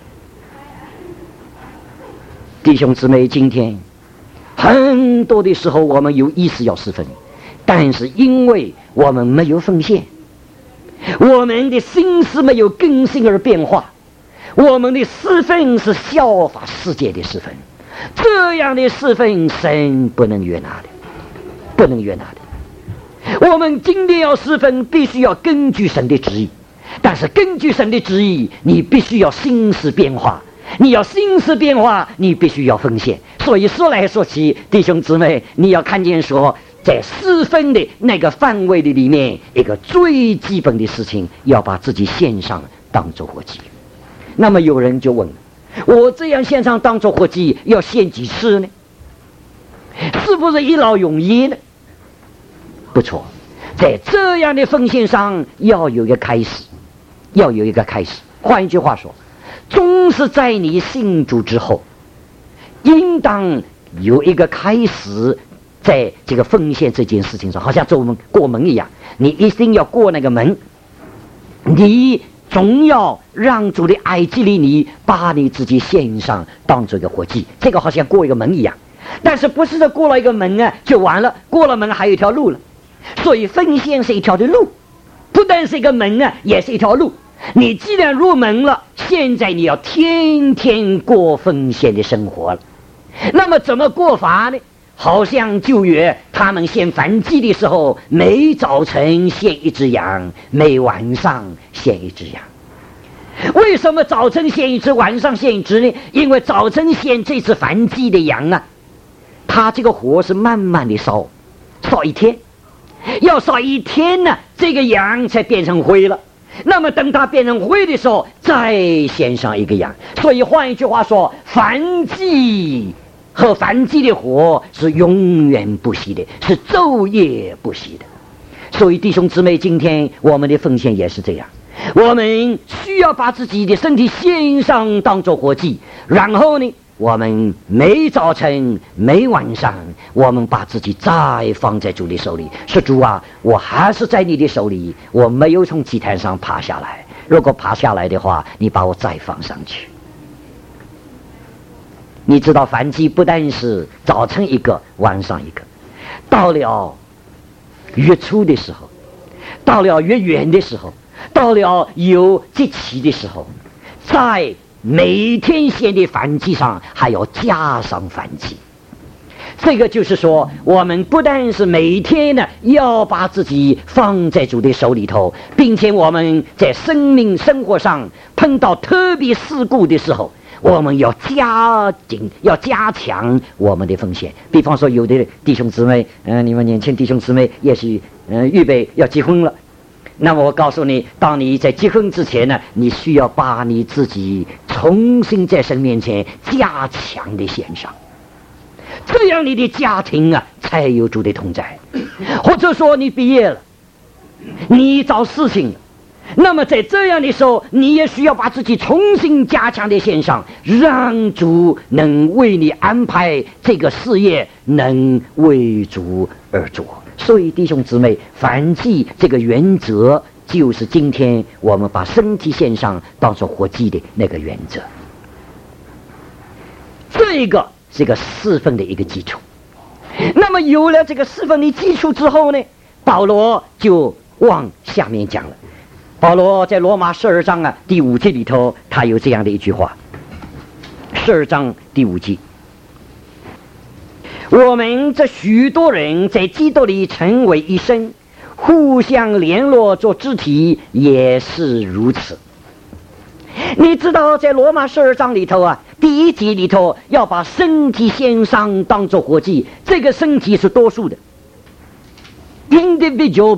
弟兄姊妹，今天很多的时候我们有意识要侍奉，但是因为我们没有奉献，我们的心思没有更新而变化，我们的侍奉是效法世界的侍奉，这样的侍奉神不能悦纳的，不能悦纳的。我们今天要侍奉，必须要根据神的旨意，但是根据神的旨意，你必须要心思变化。你要心思变化，你必须要奉献。所以说来说去，弟兄姊妹，你要看见说，在侍奉的那个范围的里面，一个最基本的事情，要把自己献上当作活祭。那么有人就问，我这样献上当作活祭，要献几次呢？是不是一劳永逸呢？不错，在这样的奉献上要有一个开始，要有一个开始。换一句话说，终是在你信主之后，应当有一个开始，在这个奉献这件事情上，好像走门过门一样，你一定要过那个门，你总要让主的爱激励你，把你自己献上当做一个活祭，这个好像过一个门一样。但是不是说过了一个门啊就完了，过了门还有一条路了。所以奉献是一条的路，不但是一个门啊，也是一条路。你既然入门了，现在你要天天过奉献的生活了。那么怎么过法呢？好像旧约他们献燔祭的时候，每早晨献一只羊，每晚上献一只羊。为什么早晨献一只，晚上献一只呢？因为早晨献这只燔祭的羊啊，它这个火是慢慢的烧，烧一天，要烧一天呢，这个羊才变成灰了。那么等它变成灰的时候，再献上一个羊。所以换一句话说，燔祭和燔祭的火是永远不息的，是昼夜不息的。所以弟兄姊妹，今天我们的奉献也是这样，我们需要把自己的身体献上当作活祭，然后呢，我们每早晨每晚上，我们把自己再放在主的手里，说主啊，我还是在你的手里，我没有从祭坛上爬下来，如果爬下来的话，你把我再放上去。你知道燔祭不但是早晨一个晚上一个，到了月初的时候，到了月圆的时候，到了有节期的时候，在每天献的燔祭上还要加上燔祭。这个就是说，我们不但是每天呢要把自己放在主的手里头，并且我们在生活上碰到特别事故的时候，我们要加强我们的奉献。比方说有的弟兄姊妹你们年轻弟兄姊妹也许预备要结婚了，那么我告诉你，当你在结婚之前呢，你需要把你自己重新在神面前加强的献上，这样你的家庭啊才有主的同在。或者说你毕业了， 你找事情了。那么在这样的时候，你也需要把自己重新加强的献上，让主能为你安排这个事业，能为主而做。所以弟兄姊妹，凡祭这个原则，就是今天我们把身体献上当作活祭的那个原则。这个是一个侍奉的一个基础。那么有了这个侍奉的基础之后呢，保罗就往下面讲了。保罗在罗马12章第5节里头，他有这样的一句话，12章第5节，我们这许多人在基督里成为一身，互相联络做肢体，也是如此。你知道在罗马12章里头第1节里头要把身体献上当作活祭，这个身体是多数的 individual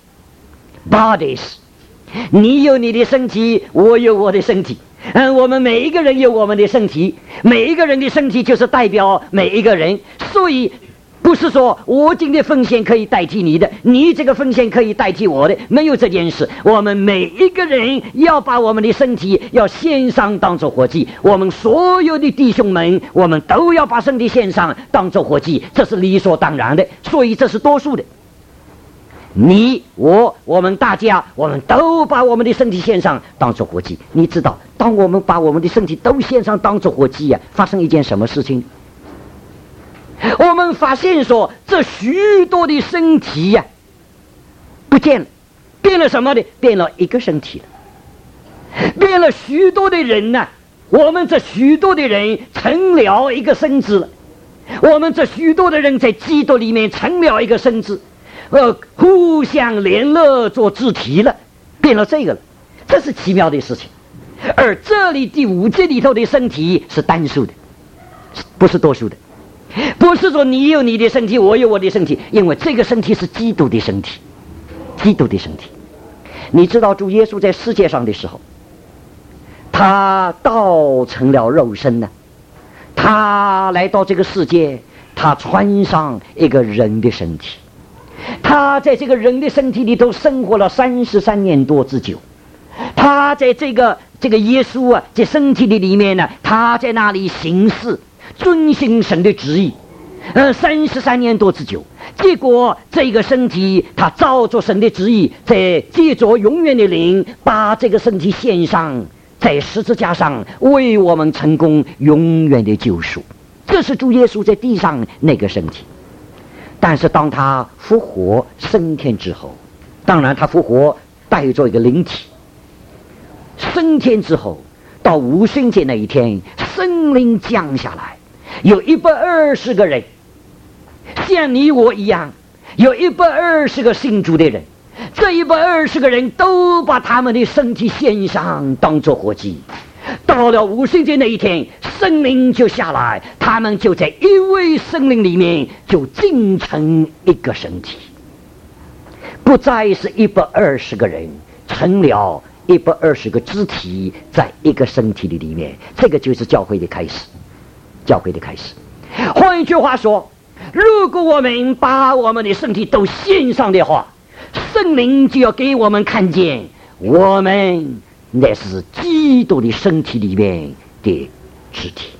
bodies， 你有你的身体，我有我的身体，我们每一个人有我们的身体，每一个人的身体就是代表每一个人。所以不是说我今天奉献可以代替你的，你这个奉献可以代替我的，没有这件事。我们每一个人要把我们的身体要献上当作活祭，我们所有的弟兄们，我们都要把身体献上当作活祭，这是理所当然的。所以这是多数的，你我们大家，我们都把我们的身体献上当作活祭。你知道当我们把我们的身体都献上当作活祭发生一件什么事情？我们发现说这许多的身体不见了，变了什么呢？变了一个身体了，变了许多的人我们这许多的人成了一个身子了，我们这许多的人在基督里面成了一个身子，互相联络做肢体了，变了这个了，这是奇妙的事情。而这里第5节里头的身体是单数的，不是多数的，不是说你有你的身体，我有我的身体，因为这个身体是基督的身体，基督的身体。你知道主耶稣在世界上的时候，他道成了肉身他来到这个世界，他穿上一个人的身体，他在这个人的身体里头生活了33年多之久，他在这个耶稣这身体的里面他在那里行事遵行神的旨意，33年多之久。结果这个身体他照着神的旨意，在借着永远的灵把这个身体献上，在十字架上为我们成功永远的救赎。这是主耶稣在地上那个身体。但是当他复活升天之后，当然他复活带着一个灵体，升天之后到五旬节那一天，圣灵降下来，有120个人像你我一样，有120个信主的人，这120个人都把他们的身体献上当作活祭。到了五旬节那一天，圣灵就下来，他们就在一位圣灵里面就进成一个身体，不再是120个人，成了120个肢体在一个身体的里面。这个就是教会的开始，教会的开始。换一句话说，如果我们把我们的身体都献上的话，圣灵就要给我们看见我们那是基督的身体里面的肢体。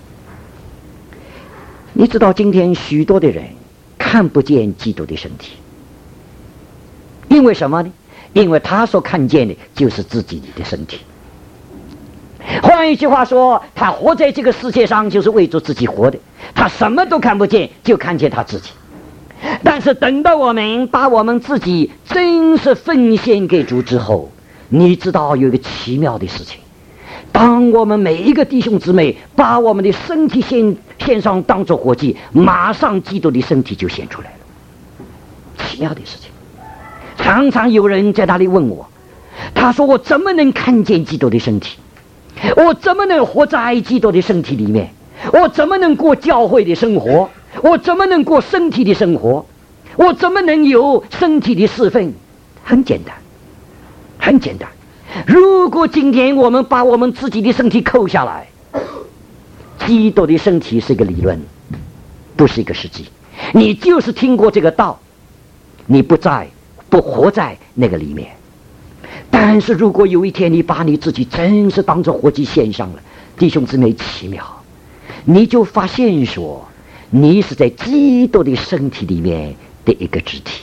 你知道今天许多的人看不见基督的身体，因为什么呢？因为他所看见的就是自己的身体。换一句话说，他活在这个世界上就是为着自己活的，他什么都看不见，就看见他自己。但是等到我们把我们自己真是奉献给主之后，你知道有一个奇妙的事情，当我们每一个弟兄姊妹把我们的身体献上当作活祭，马上基督的身体就显出来了。奇妙的事情。常常有人在那里问我，他说我怎么能看见基督的身体？我怎么能活在基督的身体里面？我怎么能过教会的生活？我怎么能过身体的生活？我怎么能有身体的侍奉？很简单，很简单。如果今天我们把我们自己的身体扣下来，基督的身体是一个理论，不是一个实际。你就是听过这个道，你不再不活在那个里面。但是如果有一天你把你自己真是当作活祭献上了，弟兄姊妹，奇妙，你就发现说你是在基督的身体里面的一个肢体，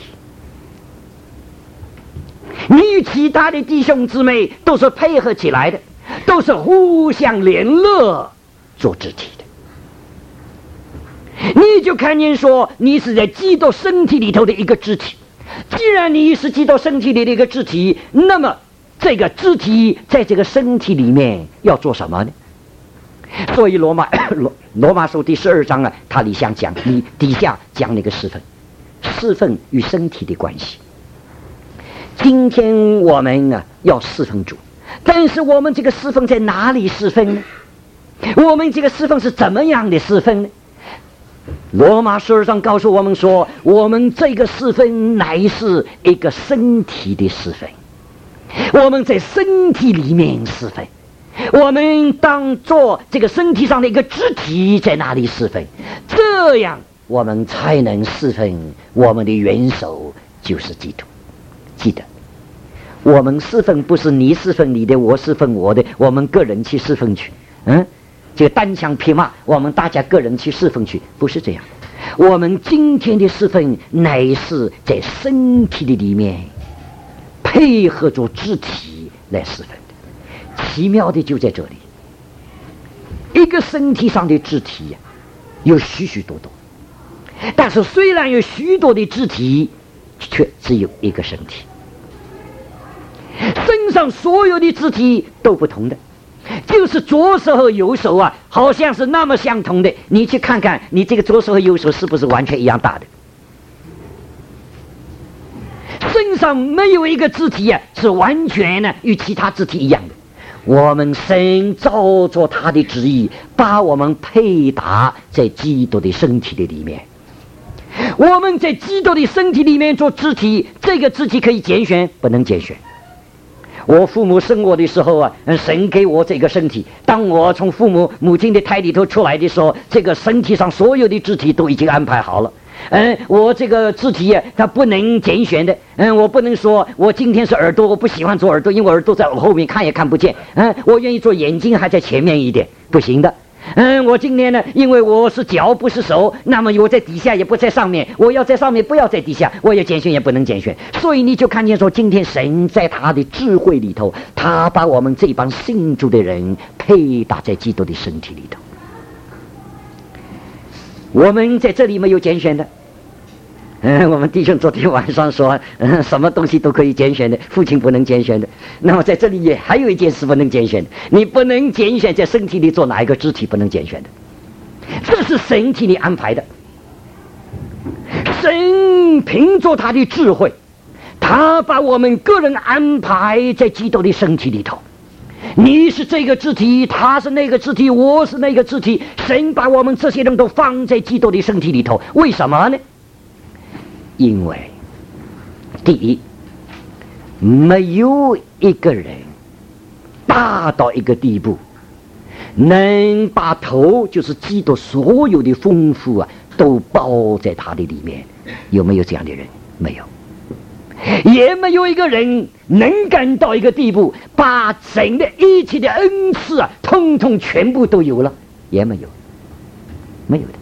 你与其他的弟兄姊妹都是配合起来的，都是互相联络做肢体的。你就看见说你是在基督身体里头的一个肢体。既然你是基督身体里的一个肢体，那么这个肢体在这个身体里面要做什么呢？所以罗马书第12章啊，它底下讲那个侍奉与身体的关系。今天我们啊要侍奉主，但是我们这个侍奉在哪里侍奉呢？我们这个侍奉是怎么样的侍奉呢？罗马12章告诉我们说，我们这个侍奉乃是一个身体的侍奉，我们在身体里面侍奉，我们当做这个身体上的一个肢体在那里侍奉，这样我们才能侍奉我们的元首就是基督。记得我们侍奉不是你侍奉你的，我侍奉我的，我们个人去侍奉去，这个单枪匹马，我们大家个人去侍奉去，不是这样。我们今天的侍奉乃是在身体的里面配合着肢体来侍奉的。奇妙的就在这里，一个身体上的肢体有许许多多，但是虽然有许多的肢体，却只有一个身体。身上所有的肢体都不同的，就是左手和右手啊，好像是那么相同的。你去看看，你这个左手和右手是不是完全一样大的？身上没有一个肢体是完全呢与其他肢体一样的。我们神照着他的旨意，把我们配搭在基督的身体的里面。我们在基督的身体里面做肢体，这个肢体可以拣选，不能拣选。我父母生我的时候神给我这个身体，当我从母亲的胎里头出来的时候，这个身体上所有的肢体都已经安排好了。我这个肢体它不能拣选的。我不能说我今天是耳朵，我不喜欢做耳朵，因为耳朵在后面看也看不见。我愿意做眼睛，还在前面一点，不行的。我今天呢，因为我是脚不是手，那么我在底下也不在上面，我要在上面不要在底下，我要拣选也不能拣选。所以你就看见说，今天神在他的智慧里头，他把我们这帮信主的人配搭在基督的身体里头。我们在这里没有拣选的。我们弟兄昨天晚上说，什么东西都可以拣选的，父亲不能拣选的。那么在这里也还有一件事不能拣选的，你不能拣选在身体里做哪一个肢体，不能拣选的，这是神替你安排的。神凭着他的智慧，他把我们个人安排在基督的身体里头。你是这个肢体，他是那个肢体，我是那个肢体，神把我们这些人都放在基督的身体里头。为什么呢？因为第一，没有一个人大到一个地步能把头，就是基督所有的丰富都包在他的里面。有没有这样的人？没有。也没有一个人能干到一个地步，把神的一切的恩赐统统全部都有了，也没有，没有的。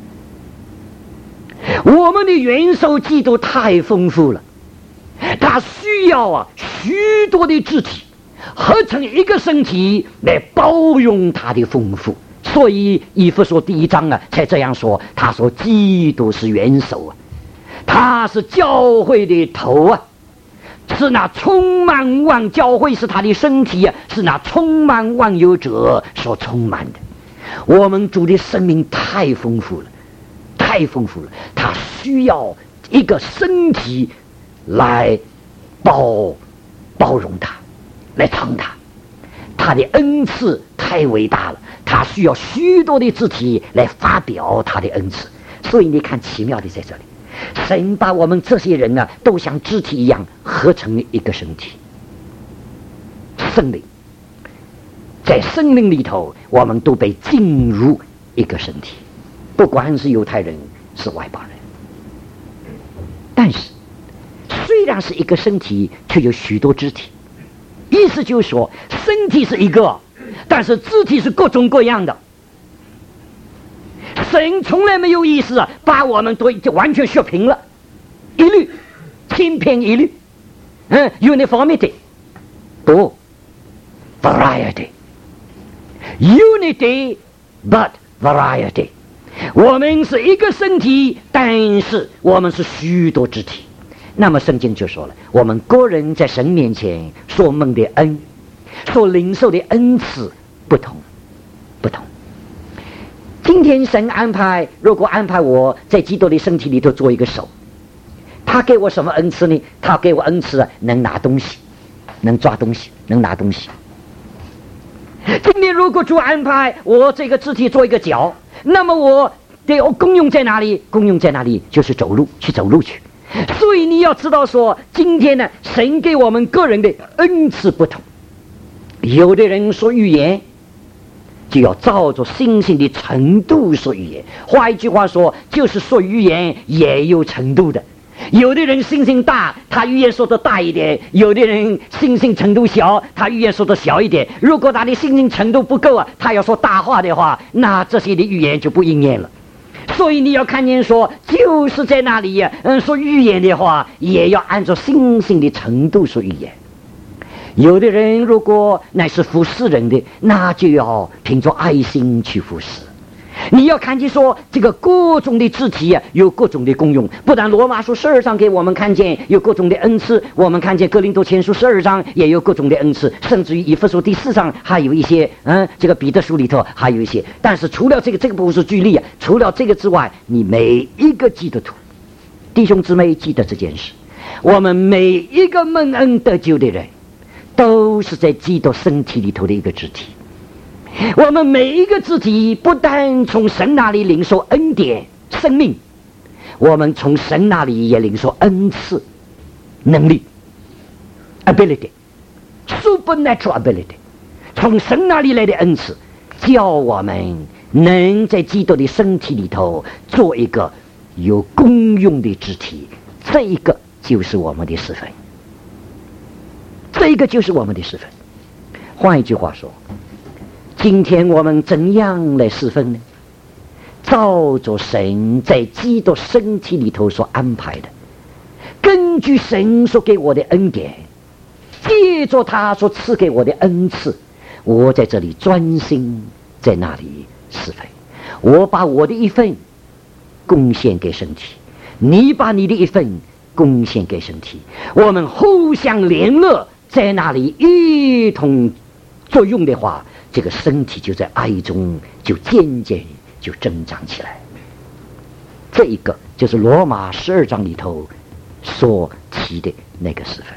我们的元首基督太丰富了，他需要许多的肢体合成一个身体来包容他的丰富。所以以弗所第1章才这样说，他说基督是元首他是教会的头是那充满万教会是他的身体是那充满万有者所充满的。我们主的生命太丰富了，太丰富了，他需要一个身体来包容他，来藏他。他的恩赐太伟大了，他需要许多的肢体来发表他的恩赐。所以你看奇妙的在这里，神把我们这些人都像肢体一样合成一个身体。圣灵在生命里头，我们都被进入一个身体，不管是犹太人是外邦人。但是虽虽然是一个身体，却有许多肢体。意思就是说，身体是一个，但是肢体是各种各样的。神从来没有意思把我们都完全削平了，一律千篇一律，uniformity， 不 variety， unity but variety。我们是一个身体，但是我们是许多肢体。那么圣经就说了，我们个人在神面前所蒙的恩，所领受的恩赐不同。今天神安排，如果安排我在基督的身体里头做一个手，他给我什么恩赐呢？他给我恩赐能拿东西，能抓东西，能拿东西。今天如果主安排我这个肢体做一个脚，那么我的功用在哪里？功用在哪里？就是走路，去走路去。所以你要知道说，今天呢，神给我们个人的恩赐不同。有的人说预言，就要照着信心的程度说预言。换一句话说，就是说预言也有程度的。有的人信心大，他预言说的大一点；有的人信心程度小，他预言说的小一点。如果他的信心程度不够他要说大话的话，那这些的预言就不应验了。所以你要看见说，就是在那里说预言的话，也要按照信心的程度说预言。有的人如果乃是服侍人的，那就要凭着爱心去服侍。你要看见说，这个各种的肢体有各种的功用。不但罗马书12章给我们看见有各种的恩赐，我们看见哥林多前书12章也有各种的恩赐，甚至于以弗所第4章还有一些，这个彼得书里头还有一些。但是除了这个不是举例除了这个之外，你每一个基督徒弟兄姊妹记得这件事，我们每一个蒙恩得救的人都是在基督身体里头的一个肢体。我们每一个肢体不但从神那里领受恩典生命，我们从神那里也领受恩赐能力 ability supernatural ability， 从神那里来的恩赐，叫我们能在基督的身体里头做一个有功用的肢体。这一个就是我们的侍奉，这一个就是我们的侍奉。换一句话说，今天我们怎样来侍奉呢？照着神在基督身体里头所安排的，根据神所给我的恩典，借着他所赐给我的恩赐，我在这里专心在那里侍奉。我把我的一份贡献给身体，你把你的一份贡献给身体，我们互相联络，在那里一同作用的话，这个身体就在爱中就渐渐就增长起来。这一个就是罗马12章里头所提的那个侍奉。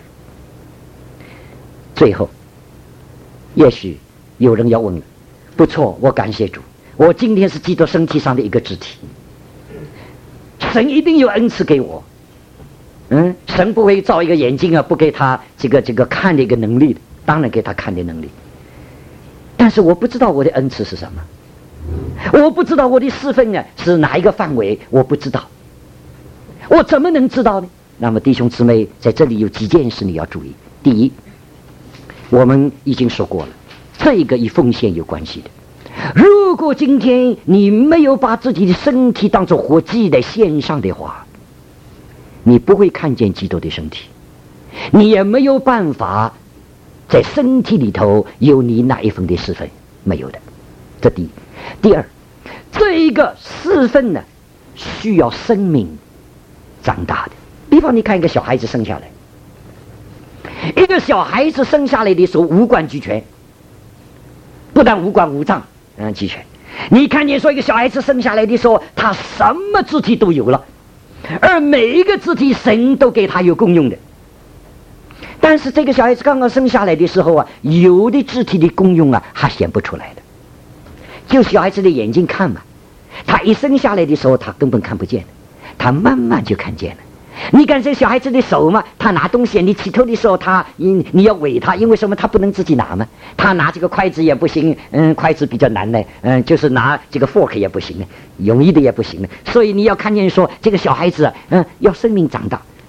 最后也许有人要问了，不错，我感谢主，我今天是基督身体上的一个肢体，神一定有恩赐给我。神不会造一个眼睛不给他这个看的一个能力的，当然给他看的能力。但是我不知道我的恩赐是什么，我不知道我的侍奉是哪一个范围，我不知道，我怎么能知道呢？那么弟兄姊妹，在这里有几件事你要注意。第一，我们已经说过了，这个与奉献有关系的。如果今天你没有把自己的身体当作活祭来献上的话，你不会看见基督的身体，你也没有办法在身体里头有你那一份的侍奉，没有的。这第一。第二，这一个侍奉呢，需要生命长大的。比方你看一个小孩子生下来，一个小孩子生下来的时候五官俱全，不但五官五脏俱全。你看见说一个小孩子生下来的时候，他什么肢体都有了，而每一个肢体神都给他有功用的。但是这个小孩子刚刚生下来的时候有的肢体的功用还显不出来的。就小孩子的眼睛看嘛，他一生下来的时候他根本看不见，他慢慢就看见了。你看这小孩子的手嘛，他拿东西，你起头的时候你要喂他，因为什么？他不能自己拿嘛，他拿这个筷子也不行，筷子比较难的，就是拿这个 fork 也不行的，容易的也不行的。所以你要看见说这个小孩子要生命长大，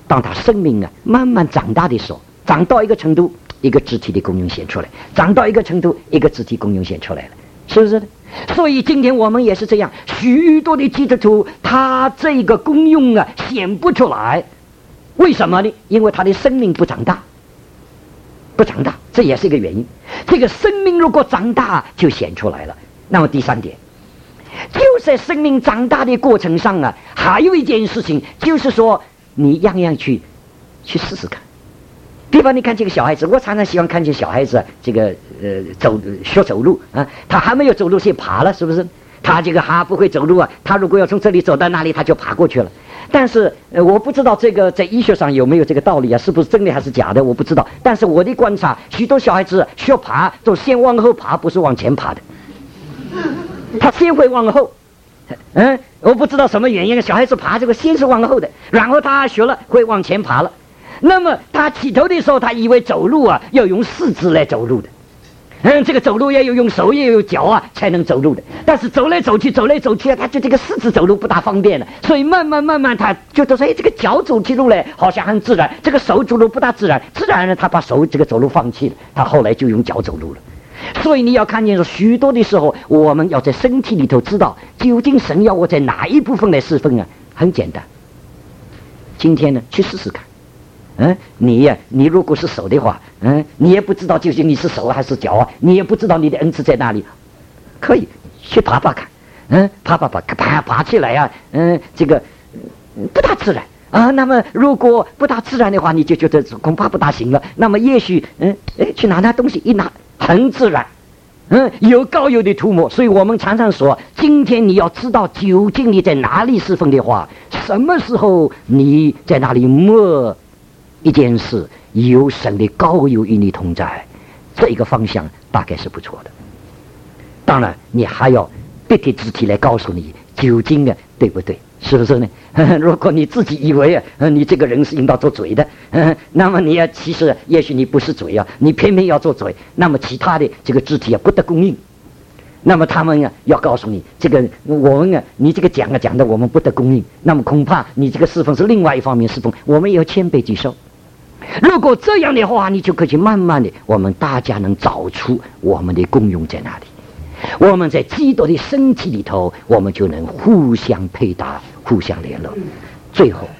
当他生命慢慢长大的时候，长到一个程度，一个肢体的功用显出来，长到一个程度，一个肢体功用显出来了，是不是？所以今天我们也是这样，许多的基督徒他这个功用显不出来，为什么呢？因为他的生命不长大，这也是一个原因。这个生命如果长大就显出来了。那么第三点，就在生命长大的过程上还有一件事情，就是说你样样去试试看。比方你看这个小孩子，我常常喜欢看见小孩子这个学走路他还没有走路先爬了，是不是？他这个还不会走路他如果要从这里走到那里，他就爬过去了。但是我不知道这个在医学上有没有这个道理是不是真的还是假的，我不知道。但是我的观察，许多小孩子学爬都先往后爬，不是往前爬的，他先会往后。我不知道什么原因，小孩子爬这个先是往后的，然后他学了会往前爬了。那么他起头的时候，他以为走路要用四肢来走路的，这个走路也有用手也有脚才能走路的。但是走来走去他就这个四肢走路不大方便了，所以慢慢他觉得说，这个脚走起路来好像很自然，这个手走路不大自然，他把手这个走路放弃了，他后来就用脚走路了。所以你要看见说，许多的时候我们要在身体里头知道，究竟神要我在哪一部分来侍奉很简单。今天呢，去试试看。你如果是手的话，你也不知道究竟你是手还是脚你也不知道你的恩赐在哪里，可以去爬爬看，爬起来这个不大自然那么如果不大自然的话，你就觉得恐怕不大行了。那么也许去拿东西一拿很自然，有膏油的涂抹。所以我们常常说，今天你要知道究竟你在哪里侍奉的话，什么时候你在哪里摸一件事，有神的膏油与你同在，这一个方向大概是不错的。当然你还要别的肢体来告诉你究竟对不对，是不是呢？如果你自己以为你这个人是应当做嘴的，那么你其实也许你不是嘴你偏偏要做嘴，那么其他的这个肢体不得供应。那么他们要告诉你，这个我们你这个讲的我们不得供应，那么恐怕你这个侍奉是另外一方面侍奉，我们也要谦卑接受。如果这样的话，你就可以慢慢的，我们大家能找出我们的功用在哪里。我们在基督的身体里头，我们就能互相配搭，互相联络。最后，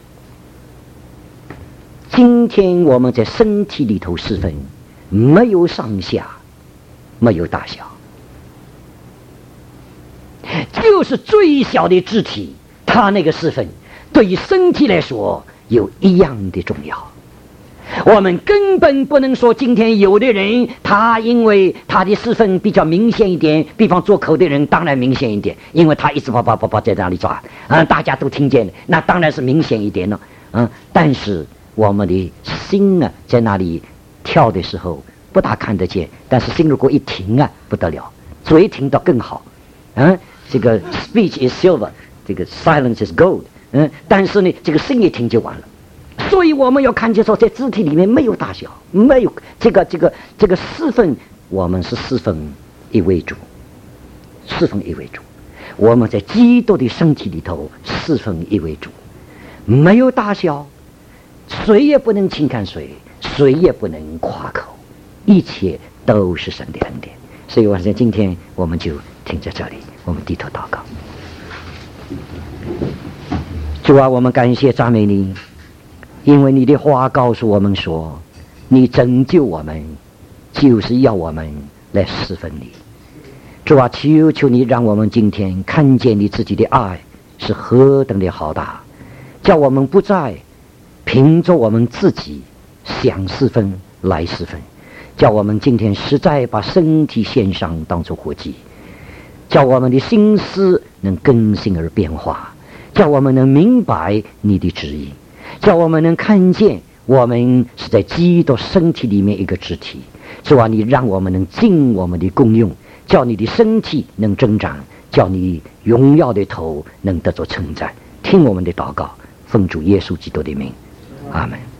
今天我们在身体里头侍奉，没有上下，没有大小，就是最小的肢体，它那个侍奉对于身体来说有一样的重要。我们根本不能说今天有的人他因为他的侍奉比较明显一点，比方做口的人当然明显一点，因为他一直把在那里抓大家都听见了，那当然是明显一点了但是我们的心在那里跳的时候不大看得见，但是心如果一停不得了，嘴停到更好这个 speech is silver， 这个 silence is gold 但是呢这个心一停就完了。所以我们要看见说，在肢体里面没有大小，没有这个侍奉，我们是侍奉一位主，侍奉一位主。我们在基督的身体里头侍奉一位主，没有大小，谁也不能轻看谁，谁也不能夸口，一切都是神的恩典。所以我想今天我们就停在这里，我们低头祷告。主啊，我们感谢赞美你，因为你的话告诉我们说，你拯救我们就是要我们来侍奉你。主啊，求求你让我们今天看见你自己的爱是何等的浩大，叫我们不再凭着我们自己想侍奉来侍奉，叫我们今天实在把身体献上当作活祭，叫我们的心思能更新而变化，叫我们能明白你的旨意，叫我们能看见我们是在基督身体里面一个肢体。主啊，你让我们能尽我们的功用，叫你的身体能增长，叫你荣耀的头能得着称赞。听我们的祷告，奉主耶稣基督的名，阿们。